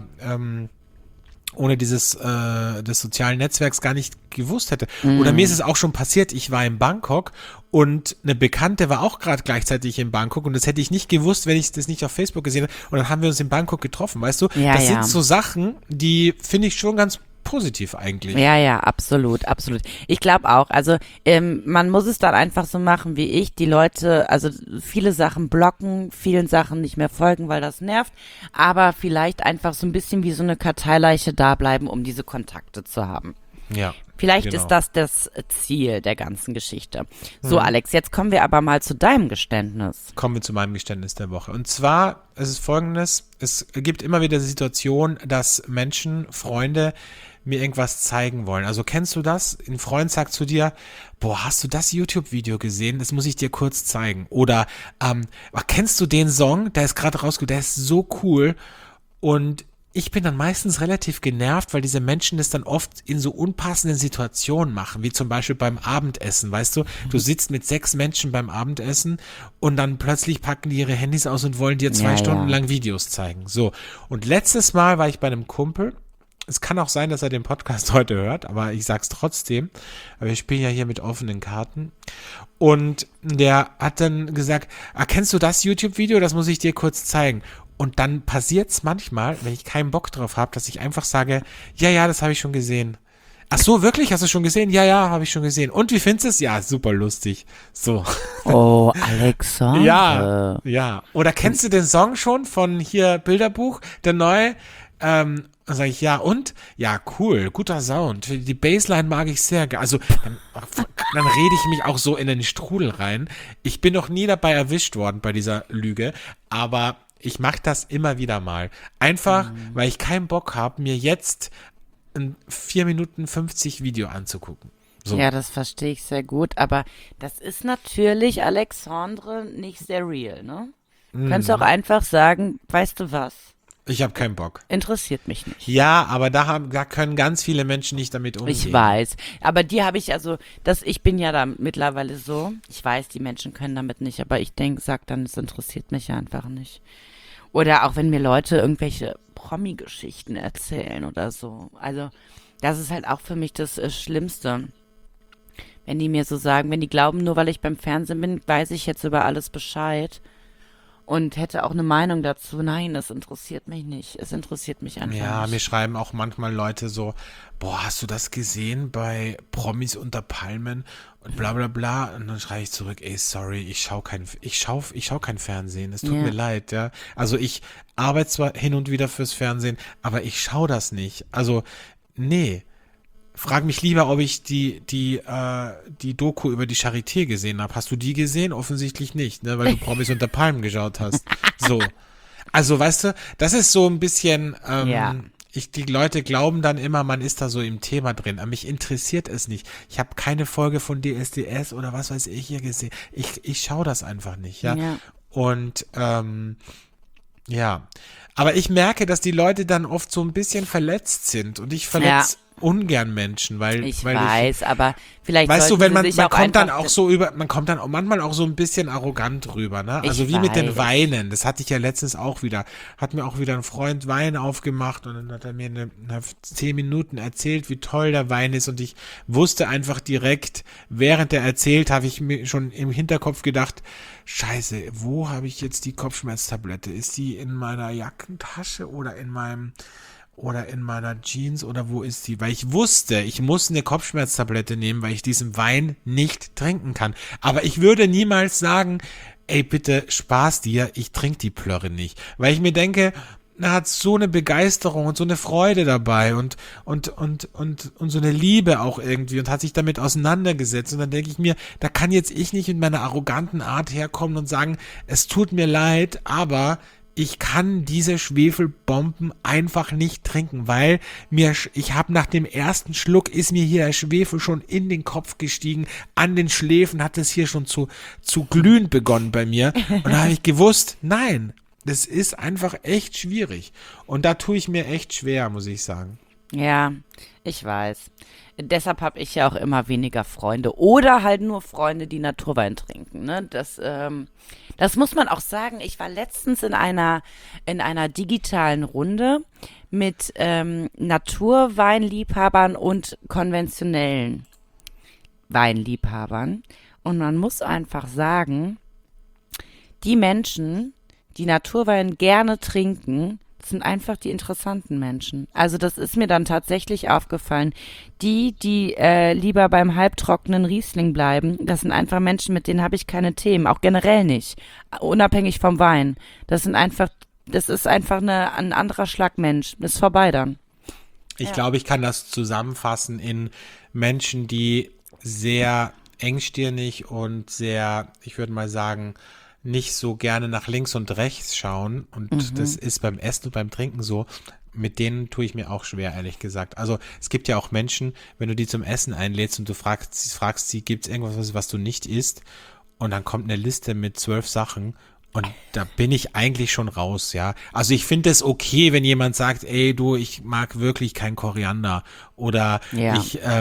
des sozialen Netzwerks gar nicht gewusst hätte. Oder mir ist es auch schon passiert, ich war in Bangkok und eine Bekannte war auch gerade gleichzeitig in Bangkok und das hätte ich nicht gewusst, wenn ich das nicht auf Facebook gesehen hätte. Und dann haben wir uns in Bangkok getroffen, weißt du? Ja, das ja. sind so Sachen, die finde ich schon ganz positiv eigentlich. Ja, ja, absolut, absolut. Ich glaube auch, also man muss es dann einfach so machen wie ich, die Leute, also viele Sachen blocken, vielen Sachen nicht mehr folgen, weil das nervt, aber vielleicht einfach so ein bisschen wie so eine Karteileiche da bleiben, um diese Kontakte zu haben. Ja. Vielleicht genau. ist das Ziel der ganzen Geschichte. So, Alex, jetzt kommen wir aber mal zu deinem Geständnis. Kommen wir zu meinem Geständnis der Woche. Und zwar ist es folgendes, es gibt immer wieder die Situation, dass Menschen, Freunde mir irgendwas zeigen wollen. Also kennst du das? Ein Freund sagt zu dir, boah, hast du das YouTube-Video gesehen? Das muss ich dir kurz zeigen. Oder kennst du den Song? Der ist gerade rausgekommen, der ist so cool. Und ich bin dann meistens relativ genervt, weil diese Menschen das dann oft in so unpassenden Situationen machen, wie zum Beispiel beim Abendessen, weißt du? Du sitzt mit 6 Menschen beim Abendessen und dann plötzlich packen die ihre Handys aus und wollen dir 2 Ja, Stunden ja. lang Videos zeigen. So, und letztes Mal war ich bei einem Kumpel. Es kann auch sein, dass er den Podcast heute hört, aber ich sag's trotzdem. Aber wir spielen ja hier mit offenen Karten. Und der hat dann gesagt, kennst du das YouTube-Video? Das muss ich dir kurz zeigen. Und dann passiert's manchmal, wenn ich keinen Bock drauf habe, dass ich einfach sage, ja, das habe ich schon gesehen. Ach so, wirklich? Hast du schon gesehen? Ja, habe ich schon gesehen. Und wie findest du es? Ja, super lustig. So. Oh, Alexander. Ja. Oder kennst du den Song schon von hier Bilderbuch, der neue? Dann sage ich, ja, und? Ja, cool, guter Sound. Die Bassline mag ich sehr. Also, dann rede ich mich auch so in den Strudel rein. Ich bin noch nie dabei erwischt worden bei dieser Lüge, aber ich mache das immer wieder mal. Einfach, weil ich keinen Bock habe, mir jetzt ein 4 Minuten 50 Video anzugucken. So. Ja, das verstehe ich sehr gut, aber das ist natürlich, Alexandre, nicht sehr real, ne? Du kannst auch einfach sagen, weißt du was? Ich habe keinen Bock. Interessiert mich nicht. Ja, aber da können ganz viele Menschen nicht damit umgehen. Ich weiß. Aber die habe ich ich bin ja da mittlerweile so. Ich weiß, die Menschen können damit nicht, aber ich sag dann, es interessiert mich einfach nicht. Oder auch wenn mir Leute irgendwelche Promi-Geschichten erzählen oder so. Also, das ist halt auch für mich das Schlimmste. Wenn die mir so sagen, wenn die glauben, nur weil ich beim Fernsehen bin, weiß ich jetzt über alles Bescheid. Und hätte auch eine Meinung dazu. Nein, das interessiert mich nicht. Es interessiert mich einfach Ja, nicht. mir schreiben auch manchmal Leute so, boah, hast du das gesehen bei Promis unter Palmen und bla bla bla. Und dann schreibe ich zurück, ey, sorry, ich schau kein Fernsehen. Es tut Ja. mir leid, ja. Also ich arbeite zwar hin und wieder fürs Fernsehen, aber ich schau das nicht. Also, nee. Frag mich lieber, ob ich die Doku über die Charité gesehen habe. Hast du die gesehen? Offensichtlich nicht, ne, weil du Promis unter Palmen geschaut hast. So. Also, weißt du, das ist so ein bisschen, Ja. die Leute glauben dann immer, man ist da so im Thema drin. Aber mich interessiert es nicht. Ich habe keine Folge von DSDS oder was weiß ich hier gesehen. Ich schaue das einfach nicht, ja. Ja. Und, ja. Aber ich merke, dass die Leute dann oft so ein bisschen verletzt sind. Und ich verletze ungern Menschen, weil Ich weil weiß, aber vielleicht weißt du, sollten wenn sie man sich man auch kommt dann einfach- auch so man kommt dann auch manchmal auch so ein bisschen arrogant rüber, ne? Also Ich wie mit den weiß. Weinen, das hatte ich ja letztens auch wieder. Hat mir auch wieder ein Freund Wein aufgemacht und dann hat er mir nach 10 Minuten erzählt, wie toll der Wein ist und ich wusste einfach direkt, während er erzählt, habe ich mir schon im Hinterkopf gedacht, Scheiße, wo habe ich jetzt die Kopfschmerztablette? Ist die in meiner Jackentasche oder in meiner Jeans oder wo ist die? Weil ich wusste, ich muss eine Kopfschmerztablette nehmen, weil ich diesen Wein nicht trinken kann. Aber ich würde niemals sagen, ey, bitte Spaß dir, ich trinke die Plörre nicht. Weil ich mir denke, er hat so eine Begeisterung und so eine Freude dabei und so eine Liebe auch irgendwie und hat sich damit auseinandergesetzt. Und dann denke ich mir, da kann jetzt ich nicht mit meiner arroganten Art herkommen und sagen, es tut mir leid, aber ich kann diese Schwefelbomben einfach nicht trinken, weil ich habe nach dem ersten Schluck ist mir hier der Schwefel schon in den Kopf gestiegen, an den Schläfen hat es hier schon zu glühen begonnen bei mir und da habe ich gewusst, nein, das ist einfach echt schwierig und da tue ich mir echt schwer, muss ich sagen. Ja, ich weiß. Deshalb habe ich ja auch immer weniger Freunde oder halt nur Freunde, die Naturwein trinken. Ne? Das muss man auch sagen. Ich war letztens in einer digitalen Runde mit Naturweinliebhabern und konventionellen Weinliebhabern. Und man muss einfach sagen, die Menschen, die Naturwein gerne trinken, sind einfach die interessanten Menschen. Also das ist mir dann tatsächlich aufgefallen. Die lieber beim halbtrockenen Riesling bleiben, das sind einfach Menschen, mit denen habe ich keine Themen, auch generell nicht, unabhängig vom Wein. Das ist einfach ein anderer Schlag Mensch. Ist vorbei dann. Ich glaube, ich kann das zusammenfassen in Menschen, die sehr engstirnig und sehr, ich würde mal sagen, nicht so gerne nach links und rechts schauen und das ist beim Essen und beim Trinken so, mit denen tue ich mir auch schwer, ehrlich gesagt. Also es gibt ja auch Menschen, wenn du die zum Essen einlädst und du fragst sie, gibt es irgendwas, was du nicht isst und dann kommt eine Liste mit 12 Sachen und da bin ich eigentlich schon raus, ja. Also ich finde es okay, wenn jemand sagt, ey du, ich mag wirklich kein Koriander oder Ja.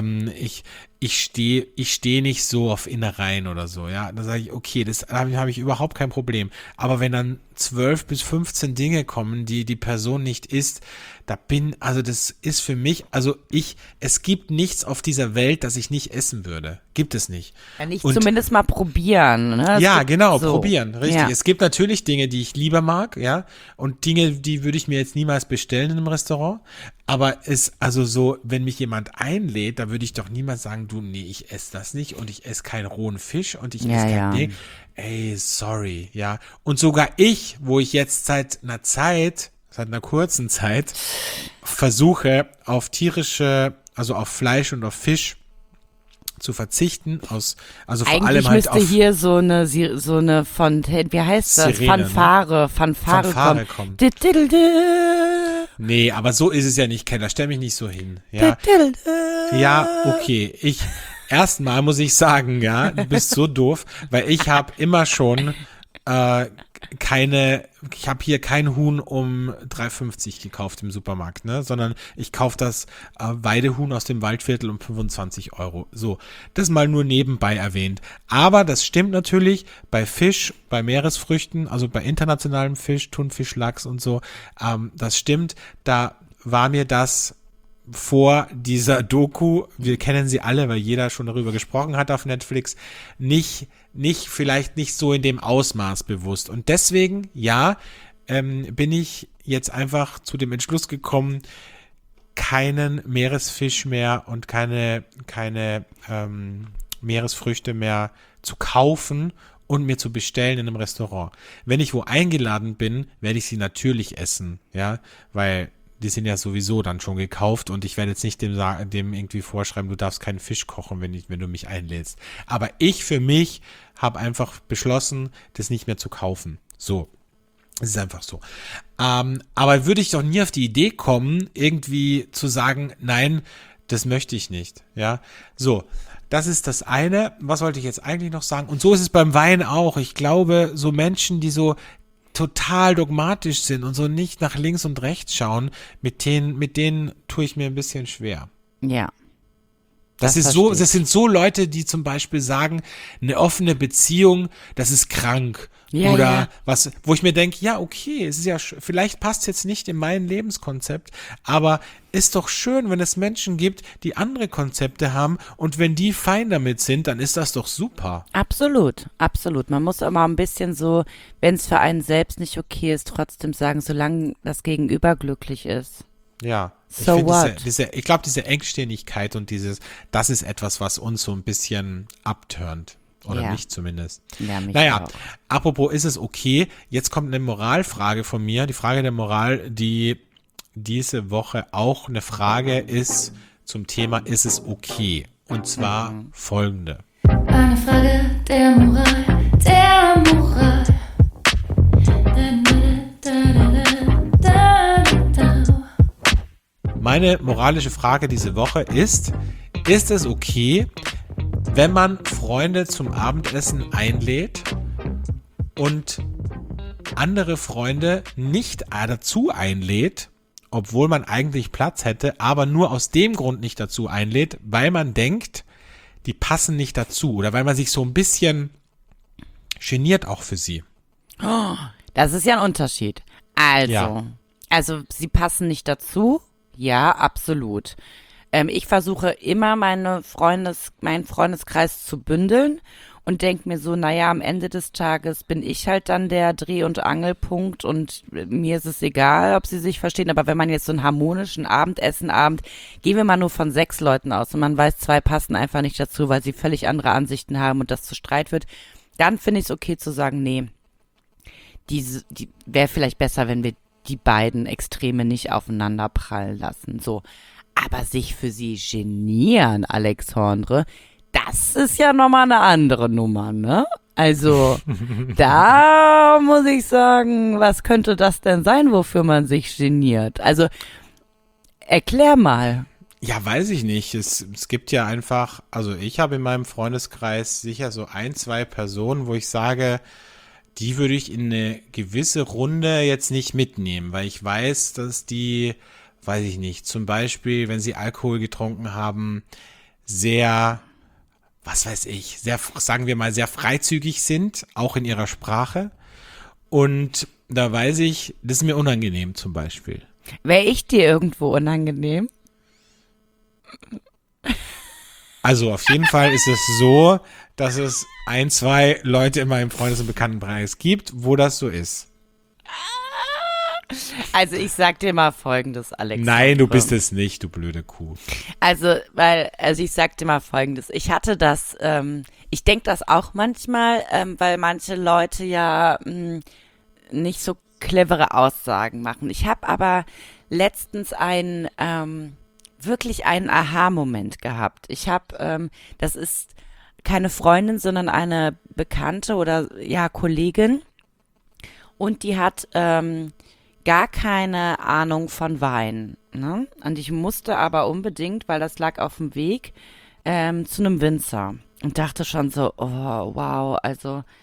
ich stehe nicht so auf Innereien oder so, ja. Da sage ich, okay, das habe ich überhaupt kein Problem. Aber wenn dann 12 bis 15 Dinge kommen, die die Person nicht isst, das ist für mich, es gibt nichts auf dieser Welt, das ich nicht essen würde. Gibt es nicht. Ja, nicht Und- zumindest mal probieren. Ne? Es Ja, gibt genau, so. probieren, richtig. Ja. Es gibt natürlich Dinge, die ich lieber mag, ja, und Dinge, die würde ich mir jetzt niemals bestellen in einem Restaurant, aber wenn mich jemand einlädt, da würde ich doch niemals sagen, du, nee, ich esse das nicht und ich esse keinen rohen Fisch und ich Ja, esse kein ja. Ding. Ey, sorry, ja. Und sogar ich, wo ich jetzt seit einer kurzen Zeit versuche, auf auf Fleisch und auf Fisch zu verzichten, vor Eigentlich allem halt müsste auf hier so eine wie heißt das? Sirene, ne? Fanfare Fanfare kommen. kommt. Nee, aber so ist es ja nicht, Keller. Stell mich nicht so hin. Ja, ja, okay. Erstmal muss ich sagen, ja, du bist so doof, weil ich habe immer schon ich habe hier kein Huhn um 3,50 gekauft im Supermarkt, ne, sondern ich kaufe das Weidehuhn aus dem Waldviertel um 25 Euro. So, das mal nur nebenbei erwähnt. Aber das stimmt natürlich bei Fisch, bei Meeresfrüchten, also bei internationalem Fisch, Thunfisch, Lachs und so, das stimmt, da war mir das vor dieser Doku, wir kennen sie alle, weil jeder schon darüber gesprochen hat auf Netflix, vielleicht nicht so in dem Ausmaß bewusst. Und deswegen, ja, bin ich jetzt einfach zu dem Entschluss gekommen, keinen Meeresfisch mehr und keine Meeresfrüchte mehr zu kaufen und mir zu bestellen in einem Restaurant. Wenn ich wo eingeladen bin, werde ich sie natürlich essen, ja, weil die sind ja sowieso dann schon gekauft und ich werde jetzt nicht dem irgendwie vorschreiben, du darfst keinen Fisch kochen, wenn du mich einlädst. Aber ich für mich habe einfach beschlossen, das nicht mehr zu kaufen. So. Es ist einfach so. Aber würde ich doch nie auf die Idee kommen, irgendwie zu sagen, nein, das möchte ich nicht. Ja, so. Das ist das eine. Was wollte ich jetzt eigentlich noch sagen? Und so ist es beim Wein auch. Ich glaube, so Menschen, die so total dogmatisch sind und so nicht nach links und rechts schauen, mit denen tue ich mir ein bisschen schwer. Ja. Das sind so Leute, die zum Beispiel sagen, eine offene Beziehung, das ist krank. Ja, oder ja. was, wo ich mir denke, ja, okay, es ist ja, vielleicht passt es jetzt nicht in mein Lebenskonzept, aber ist doch schön, wenn es Menschen gibt, die andere Konzepte haben und wenn die fein damit sind, dann ist das doch super. Absolut, absolut. Man muss immer ein bisschen so, wenn es für einen selbst nicht okay ist, trotzdem sagen, solange das Gegenüber glücklich ist. Ja, So ich glaube, diese Engstirnigkeit und das ist etwas, was uns so ein bisschen abturnt. Oder Ja. mich zumindest. Ja, mich Naja, auch. apropos ist es okay, jetzt kommt eine Moralfrage von mir. Die Frage der Moral, die diese Woche auch eine Frage ist zum Thema, ist es okay? Und zwar folgende. Eine Frage der Moral, der Moral. Meine moralische Frage diese Woche ist es okay, wenn man Freunde zum Abendessen einlädt und andere Freunde nicht dazu einlädt, obwohl man eigentlich Platz hätte, aber nur aus dem Grund nicht dazu einlädt, weil man denkt, die passen nicht dazu oder weil man sich so ein bisschen geniert auch für sie. Das ist ja ein Unterschied. Ja. Also sie passen nicht dazu. Ja, absolut. Ich versuche immer meinen Freundeskreis zu bündeln und denke mir so, naja, am Ende des Tages bin ich halt dann der Dreh- und Angelpunkt und mir ist es egal, ob sie sich verstehen, aber wenn man jetzt so einen harmonischen Abendessenabend, gehen wir mal nur von 6 Leuten aus und man weiß, 2 passen einfach nicht dazu, weil sie völlig andere Ansichten haben und das zu Streit wird, dann finde ich es okay zu sagen, nee, die wäre vielleicht besser, wenn wir die beiden Extreme nicht aufeinander prallen lassen, so. Aber sich für sie genieren, Alexandre, das ist ja nochmal eine andere Nummer, ne? Also, da muss ich sagen, was könnte das denn sein, wofür man sich geniert? Also, erklär mal. Ja, weiß ich nicht. Es gibt ja einfach, also ich habe in meinem Freundeskreis sicher so 1, 2 Personen, wo ich sage, die würde ich in eine gewisse Runde jetzt nicht mitnehmen, weil ich weiß, dass die, weiß ich nicht, zum Beispiel, wenn sie Alkohol getrunken haben, sehr, was weiß ich, sehr, sagen wir mal, sehr freizügig sind, auch in ihrer Sprache. Und da weiß ich, das ist mir unangenehm zum Beispiel. Wäre ich dir irgendwo unangenehm? Also auf jeden Fall ist es so, dass es 1, 2 Leute in meinem Freundes- und Bekanntenkreis gibt, wo das so ist. Also ich sag dir mal Folgendes, Alex. Nein, du bist es nicht, du blöde Kuh. Also ich sag dir mal Folgendes. Ich hatte das, ich denke das auch manchmal, weil manche Leute ja nicht so clevere Aussagen machen. Ich habe aber letztens wirklich einen Aha-Moment gehabt. Ich habe, das ist keine Freundin, sondern eine Bekannte oder ja Kollegin und die hat gar keine Ahnung von Wein. Ne? Und ich musste aber unbedingt, weil das lag auf dem Weg, zu einem Winzer und dachte schon so, oh wow, also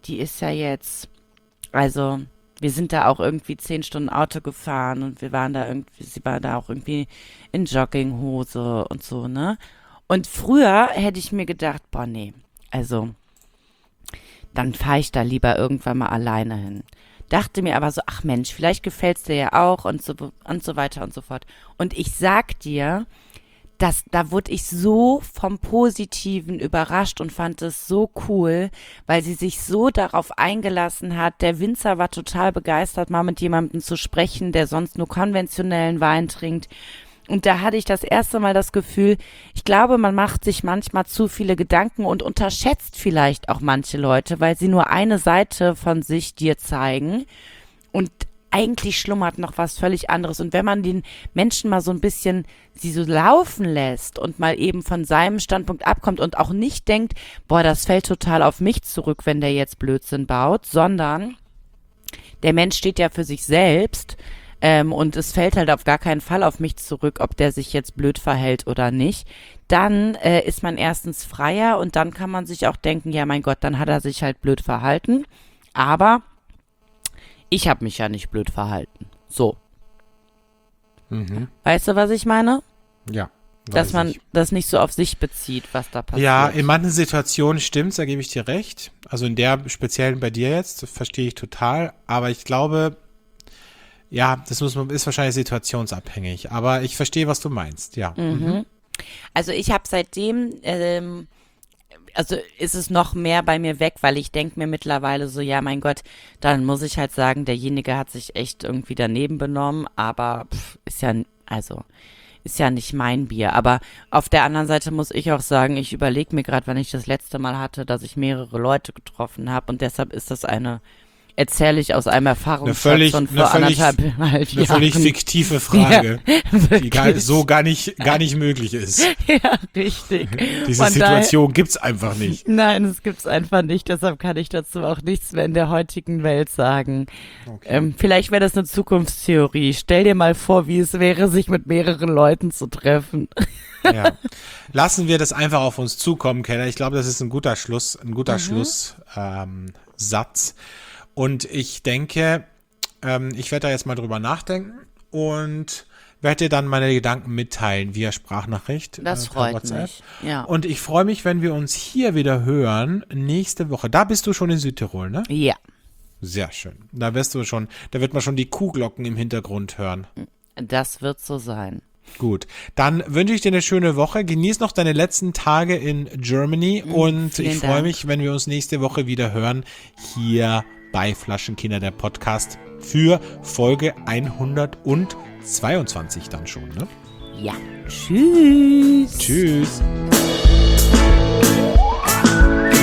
die ist ja jetzt, also wir sind da auch irgendwie 10 Stunden Auto gefahren und sie war da auch irgendwie in Jogginghose und so, ne? Und früher hätte ich mir gedacht, boah, nee, also dann fahre ich da lieber irgendwann mal alleine hin. Dachte mir aber so, ach Mensch, vielleicht gefällt's dir ja auch und so weiter und so fort. Und ich sag dir, da wurde ich so vom Positiven überrascht und fand es so cool, weil sie sich so darauf eingelassen hat. Der Winzer war total begeistert, mal mit jemandem zu sprechen, der sonst nur konventionellen Wein trinkt. Und da hatte ich das erste Mal das Gefühl, ich glaube, man macht sich manchmal zu viele Gedanken und unterschätzt vielleicht auch manche Leute, weil sie nur eine Seite von sich dir zeigen. Und eigentlich schlummert noch was völlig anderes. Und wenn man den Menschen mal so ein bisschen sie so laufen lässt und mal eben von seinem Standpunkt abkommt und auch nicht denkt, boah, das fällt total auf mich zurück, wenn der jetzt Blödsinn baut, sondern der Mensch steht ja für sich selbst, und es fällt halt auf gar keinen Fall auf mich zurück, ob der sich jetzt blöd verhält oder nicht, dann ist man erstens freier und dann kann man sich auch denken, ja mein Gott, dann hat er sich halt blöd verhalten, aber ich habe mich ja nicht blöd verhalten. So. Weißt du, was ich meine? Ja. Dass man das nicht so auf sich bezieht, was da passiert. Ja, in manchen Situationen stimmt's, da gebe ich dir recht. Also in der speziellen bei dir jetzt, das verstehe ich total. Aber ich glaube, ja, ist wahrscheinlich situationsabhängig. Aber ich verstehe, was du meinst, ja. Also ich habe seitdem, also ist es noch mehr bei mir weg, weil ich denke mir mittlerweile so, ja mein Gott, dann muss ich halt sagen, derjenige hat sich echt irgendwie daneben benommen, aber ist ja nicht mein Bier. Aber auf der anderen Seite muss ich auch sagen, ich überlege mir gerade, wann ich das letzte Mal hatte, dass ich mehrere Leute getroffen habe und deshalb ist das erzähle ich aus einem Erfahrungsschatz von vor anderthalb Jahren. Eine völlig fiktive Frage, die gar nicht möglich ist. Ja, richtig. Diese Situation gibt's einfach nicht. Nein, es gibt's einfach nicht. Deshalb kann ich dazu auch nichts mehr in der heutigen Welt sagen. Okay. Vielleicht wäre das eine Zukunftstheorie. Stell dir mal vor, wie es wäre, sich mit mehreren Leuten zu treffen. Ja. Lassen wir das einfach auf uns zukommen, Keller. Ich glaube, das ist ein guter Schlusssatz. Und ich denke, ich werde da jetzt mal drüber nachdenken und werde dir dann meine Gedanken mitteilen via Sprachnachricht. Das per freut WhatsApp. mich. Ja. Und ich freue mich, wenn wir uns hier wieder hören nächste Woche. Da bist du schon in Südtirol, ne? Ja. Sehr schön. Da wird man schon die Kuhglocken im Hintergrund hören. Das wird so sein. Gut, dann wünsche ich dir eine schöne Woche. Genieß noch deine letzten Tage in Germany und ich freue mich, wenn wir uns nächste Woche wieder hören hier bei Flaschenkinder, der Podcast für Folge 122 dann schon, ne? Ja. Tschüss. Tschüss.